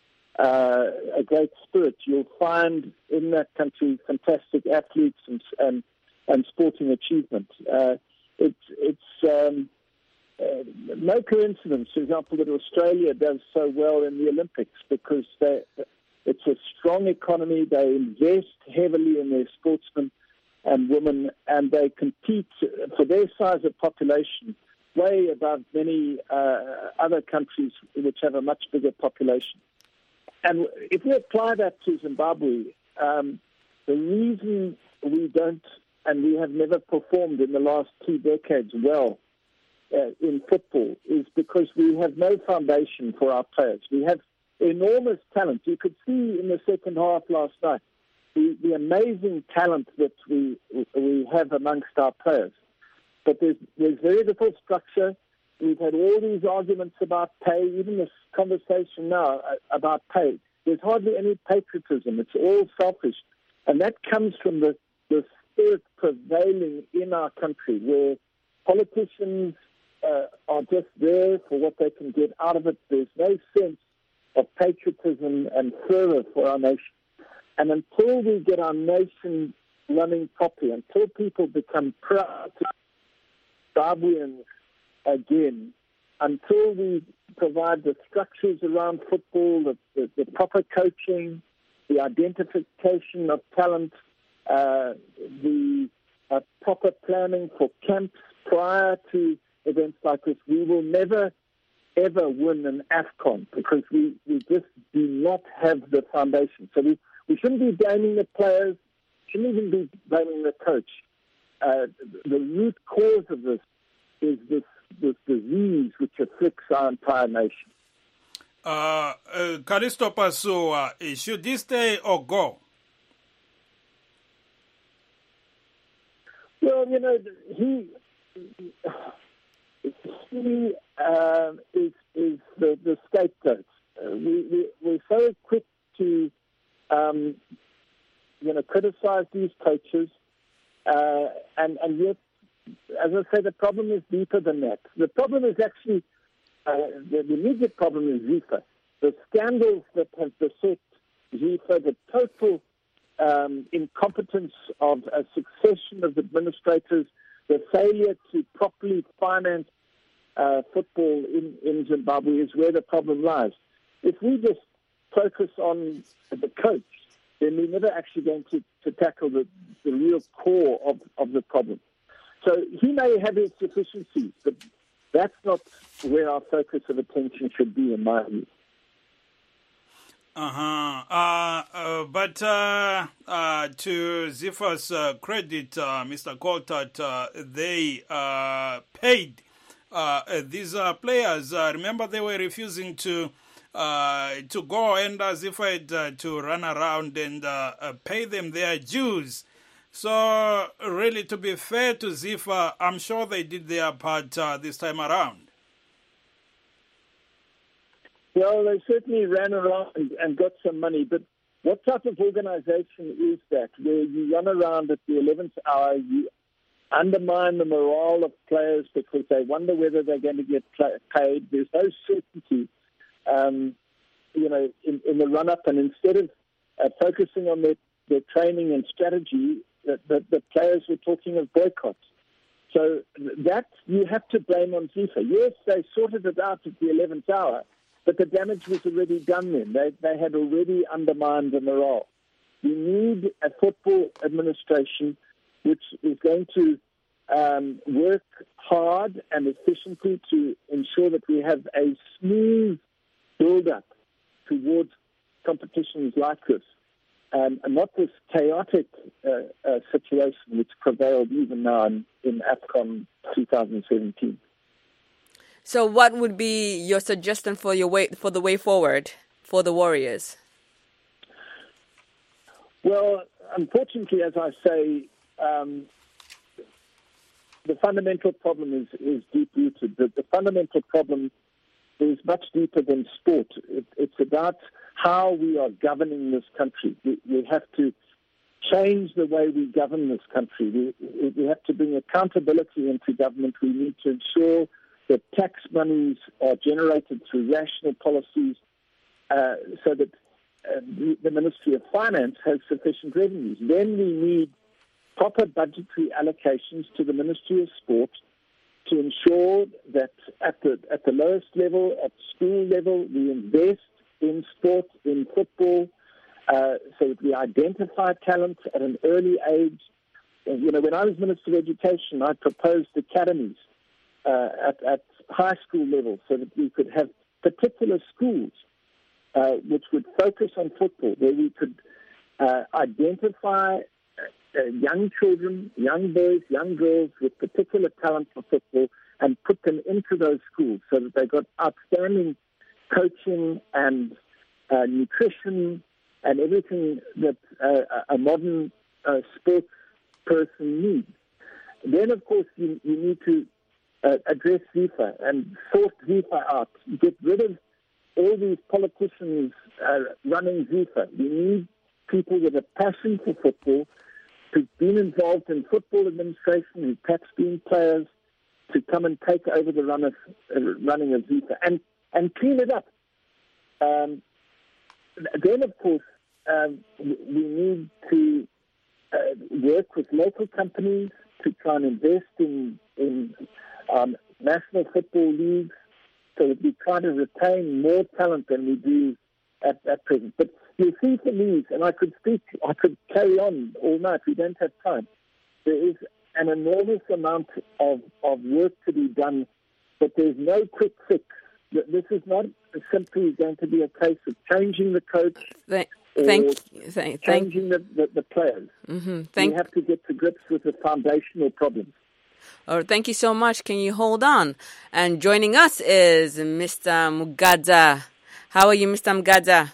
uh, a great spirit, you'll find in that country fantastic athletes and and, and sporting achievement. Uh, it's it's um, uh, no coincidence, for example, that Australia does so well in the Olympics because they, it's a strong economy. They invest heavily in their sportsmen and women, and they compete for their size of population way above many uh, other countries which have a much bigger population. And if we apply that to Zimbabwe, um, the reason we don't, and we have never performed in the last two decades well uh, in football, is because we have no foundation for our players. We have enormous talent. You could see in the second half last night, The, the amazing talent that we we have amongst our players. But there's, there's very little structure. We've had all these arguments about pay, even this conversation now about pay. There's hardly any patriotism. It's all selfish. And that comes from the, the spirit prevailing in our country, where politicians uh, are just there for what they can get out of it. There's no sense of patriotism and fervor for our nation. And until we get our nation running properly, until people become proud Zimbabweans again, until we provide the structures around football, the, the, the proper coaching, the identification of talent, uh, the uh, proper planning for camps prior to events like this, we will never, ever win an AFCON because we, we just do not have the foundation. So we We shouldn't be blaming the players, shouldn't even be blaming the coach. Uh, the root cause of this is this, this disease which afflicts our entire nation. Uh, uh, Callisto Passoa, should he stay or go? Well, you know, he he uh, is is the, the scapegoat. Uh, we, we we're so quick to Um, you know, criticize these coaches, uh, and, and yet, as I say, the problem is deeper than that. The problem is actually, uh, the, the immediate problem is FIFA. The scandals that have beset FIFA, the total um, incompetence of a succession of administrators, the failure to properly finance uh, football in, in Zimbabwe is where the problem lies. If we just focus on the coach, then we're never actually going to, to tackle the, the real core of, of the problem. So he may have his deficiencies, but that's not where our focus of attention should be, in my view. Uh-huh. Uh, uh, but uh, uh, to Zifa's uh, credit, uh, Mister Coltart, uh, they uh, paid uh, these uh, players. Uh, remember, they were refusing to Uh, to go and as if I had uh, to run around and uh, uh, pay them their dues. So really, to be fair to Zifa, I'm sure they did their part uh, this time around. Well, they certainly ran around and, and got some money, but what type of organization is that, where you run around at the eleventh hour, you undermine the morale of players because they wonder whether they're going to get paid? There's no certainty Um, you know, in, in the run-up, and instead of uh, focusing on their, their training and strategy, the, the, the players were talking of boycotts. So that you have to blame on FIFA. Yes, they sorted it out at the eleventh hour, but the damage was already done then. They, they had already undermined the morale. We need a football administration which is going to um, work hard and efficiently to ensure that we have a smooth build up towards competitions like this, um, and not this chaotic uh, uh, situation which prevailed even now in, in AFCON twenty seventeen. So, what would be your suggestion for your way for the way forward for the Warriors? Well, unfortunately, as I say, um, the fundamental problem is, is deep rooted. The, the fundamental problem is much deeper than sport. It, it's about how we are governing this country. We, we have to change the way we govern this country. We, we have to bring accountability into government. We need to ensure that tax monies are generated through rational policies uh, so that uh, the, the Ministry of Finance has sufficient revenues. Then we need proper budgetary allocations to the Ministry of Sport to ensure that at the at the lowest level, at school level, we invest in sport, in football, uh, so that we identify talent at an early age. And, you know, when I was Minister of Education, I proposed academies uh, at, at high school level so that we could have particular schools uh, which would focus on football, where we could uh, identify uh, young children, young boys, young girls with particular talent for football and put them into those schools so that they got outstanding coaching and uh, nutrition and everything that uh, a modern uh, sports person needs. Then, of course, you, you need to uh, address FIFA and sort FIFA out. Get rid of all these politicians uh, running FIFA. You need people with a passion for football, who've been involved in football administration, who've perhaps been players, to come and take over the run of, uh, running of FIFA and, and clean it up. Um, then, of course, um, we need to uh, work with local companies to try and invest in, in um, national football leagues so that we try to retain more talent than we do at, at present. But you see for me, and I could speak, I could carry on all night, we don't have time. There is an enormous amount of, of work to be done, but there's no quick fix. This is not simply going to be a case of changing the coach Thank, or thank, thank, changing the, the, the players. Mm-hmm. Thank, we have to get to grips with the foundational problems. Oh, thank you so much. Can you hold on? And joining us is Mister Mugadza. How are you, Mister Mugadza?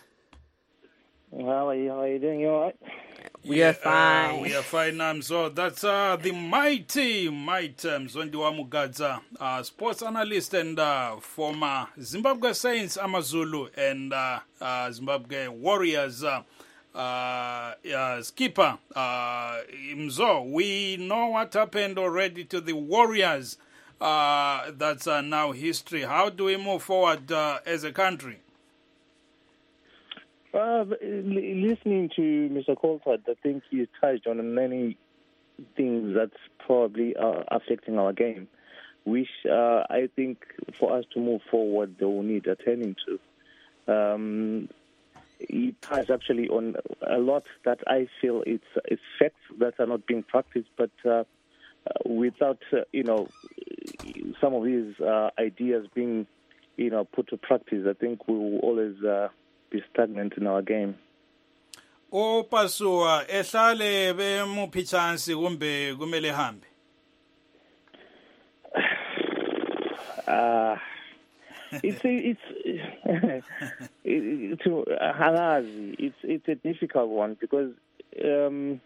How are you? How are you doing? You all right? We yeah, are fine. Uh, we are fine, um, so that's uh, the mighty, mighty Mzondiwa Mugadza, uh, sports analyst and uh, former Zimbabwe Saints, Amazulu, and uh, uh, Zimbabwe Warriors uh, uh, uh, skipper. Uh, Mzo, we know what happened already to the Warriors. Uh, that's uh, now history. How do we move forward uh, as a country? Uh, listening to Mister Colford, I think he touched on many things that's probably uh, affecting our game, which uh, I think for us to move forward, they will need attending to. Um, he touched actually on a lot that I feel it's, it's facts that are not being practiced, but uh, uh, without, uh, you know, some of these uh, ideas being, you know, put to practice, I think we will always uh, be stagnant in our game. Opasua ehlale bemuphi chance kumbe kumele hambe. Ah, it's it's it's hangazi. It's it's a difficult one because um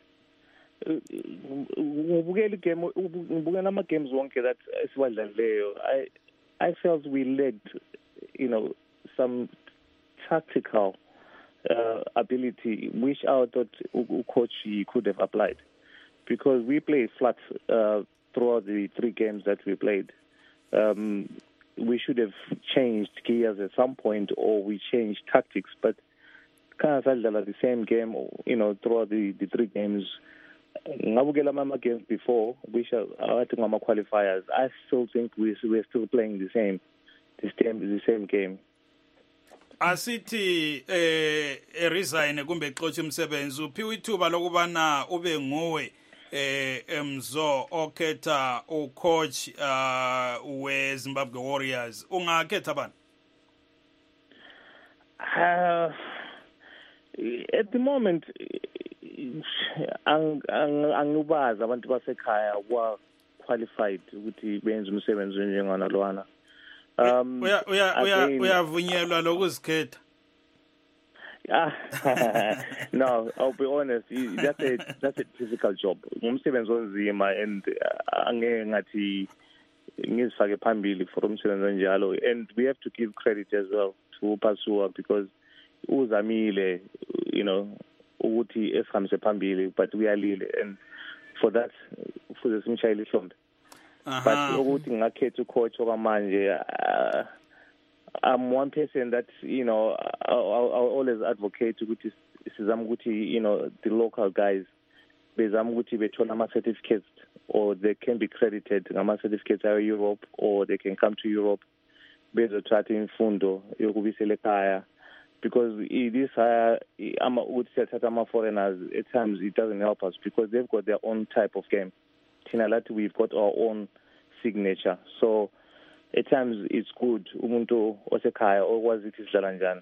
ngibukela game ngibukela ama games wonke that esiwadlaleyo. I I felt we lacked, you know, some tactical uh, ability, which I thought coach could have applied, because we played flat uh, throughout the three games that we played. Um, we should have changed gears at some point, or we changed tactics. But kind of felt like the same game, you know, throughout the, the three games. Ngabukela mama games before, which are I think mama qualifiers. I still think we we're still playing the same, the same the same game. Asithi eh resign kumbe xotshe umsebenzi uphiwe ithuba lokubana ube nguwe eh emzo okhetha ucoach uh we Zimbabwe Warriors, ungakhetha bani? Uh, at the moment angibazi abantu basekhaya wa qualified ukuthi benze umsebenzi njengana lwana. Um, uya uya uya uyavunyelwa lokuzikhetha. No, I'll be honest. That's a that's a difficult job. Umsebenzi onzima, and angeke ngathi ngizifake phambili for umsebenzi onjalo. And we have to give credit as well to Pasua, because uzamile, you know, ukuthi esihambise phambili, but uyalile, and for that fuze simshayile ihlombe. But ukuthi ngakhetha ucoach okwamanje, uh, I'm one person that, you know, I'll, I'll always advocate ukuthi sizama ukuthi, you know, the local guys bezama ukuthi bethola ama certificates, or they can be credited ngama certificates ayo Europe, or they can come to Europe bezothatha imfundo yokubisela ekhaya, because this higher ama ukuthi siyathatha ama foreigners at times it doesn't help us because they've got their own type of game. Thina lathi we've got our own signature, so at times it's good umuntu osekhaya okwazi ukuthi sidlala njani.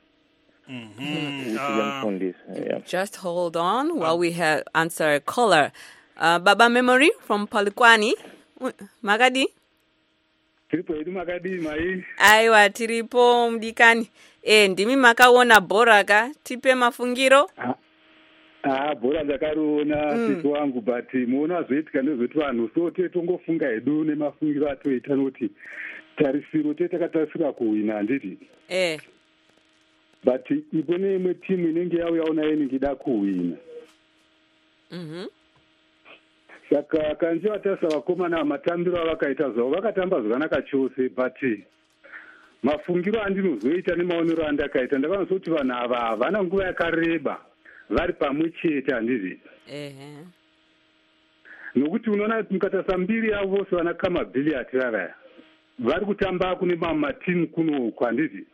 Mm-hmm. Uh, just hold on while we have answer a caller. Uh, Baba Memory from Polokwane. Magadi? Tiripo edu Magadi mai. Aiwa tiripo mdikani. Eh ndimi makaona bora ka tipe mafungiro? Ah, ah bora ndakaruona mm. Sisi wangu but muona zviitika nezvetu vanhu so tetongofunga hedu nemafungiro atoita noti tarisiro tetakatarisira kuwina handiti. Eh. But ibone imwe timu inenge yauyaona inengida kuwina. Mhm. Saka kanje watasa vakomana amatambiro avakaita zvavo vakatamba zvakanaka chose, but mafungiro andinozoita nemaonero andakaita ndakanoziva kuti vanhu ava havana nguva yakareba vari pamwe chete handizvi. Ehe. Nokuti unoona mukatarisa mbiri yavo vose vana Kamabhiliati vavaya vari kutamba kune mamwe matimu kuno handizvi.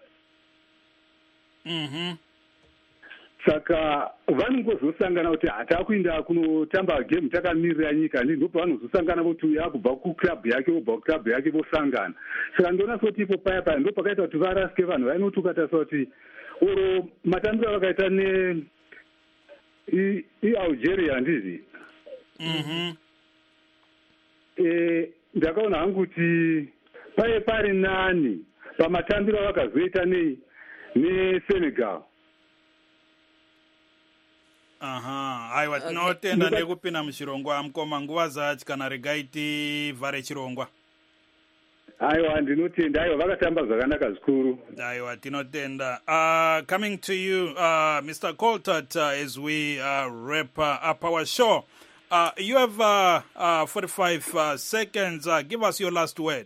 Mhm. Saka vanongozosangana kuti hatakuinda kunotamba game takamirira nyika ndi ndipo vanozosangana kuti uya kubva kuclub yake ubva kuclub yake vosangana. Saka ndona soti ipo paya paya ndipo pakaita kuti varaske vanhu vainoti ukatarisa kuti oro matambiro vakaita ne i, i Algeria handizvi. Mhm. Eh ndakaona hangu kuti paye pari nani pamatambiro vakazoita ne ne Senegal. Aha, aiwa tinotenda okay. Nekupinda muchirongwa amkoma nguva zachi kana regaiti vhare chirongwa. Aiwa ndinotenda, aiwa vakatamba zvakanaka zvikuru. Aiwa tinotenda. Uh, coming to you, uh, Mister Coltart, uh, as we uh, wrap uh, up our show. Uh, you have uh, uh, forty-five uh, seconds. Uh, give us your last word.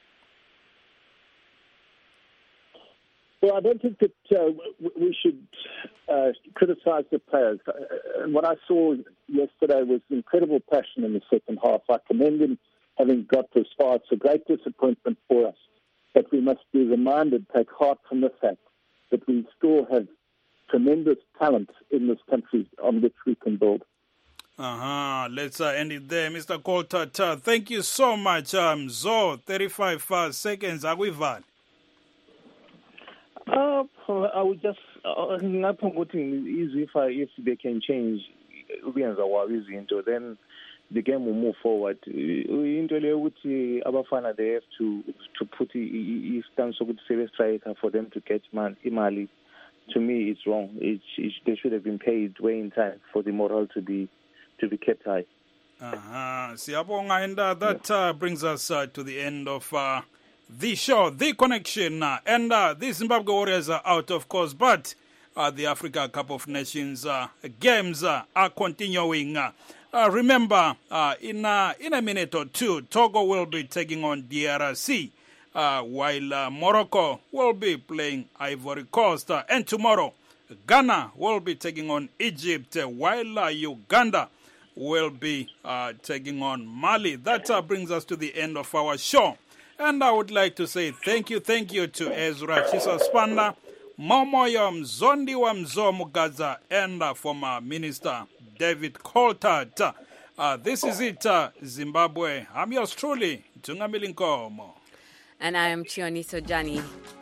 Well, I don't think that uh, we should uh, criticize the players. Uh, what I saw yesterday was incredible passion in the second half. I commend them having got this far. It's a great disappointment for us. But we must be reminded, take heart from the fact that we still have tremendous talent in this country on which we can build. Uh-huh. Let's uh, end it there. Mister Coltart, uh, thank you so much. Um, Zo, thirty-five uh, seconds. Agwivan. Uh, I would just not promoting easy if if they can change into then the game will move forward. Into the Abafana they have to to put a stance of serious striker for them to catch man Imali. To me, it's wrong. It, it, they should have been paid way in time for the morale to be to be kept high. Uh-huh. Siyabonga, and uh, that uh, brings us uh, to the end of Uh, the show, The Connection, uh, and uh, the Zimbabwe Warriors are out, of course, but uh, the Africa Cup of Nations uh, games uh, are continuing. Uh, uh, remember, uh, in uh, in a minute or two, Togo will be taking on D R C, uh, while uh, Morocco will be playing Ivory Coast, uh, and tomorrow, Ghana will be taking on Egypt, uh, while uh, Uganda will be uh, taking on Mali. That uh, brings us to the end of our show. And I would like to say thank you, thank you to Ezra Chisaspanda, Momoyo Mzondi wa Mzomugaza, and uh, former Minister David Coltart. Uh, this is it, uh, Zimbabwe. I'm yours truly, Tungamili Nkomo. And I am Chioniso Jani.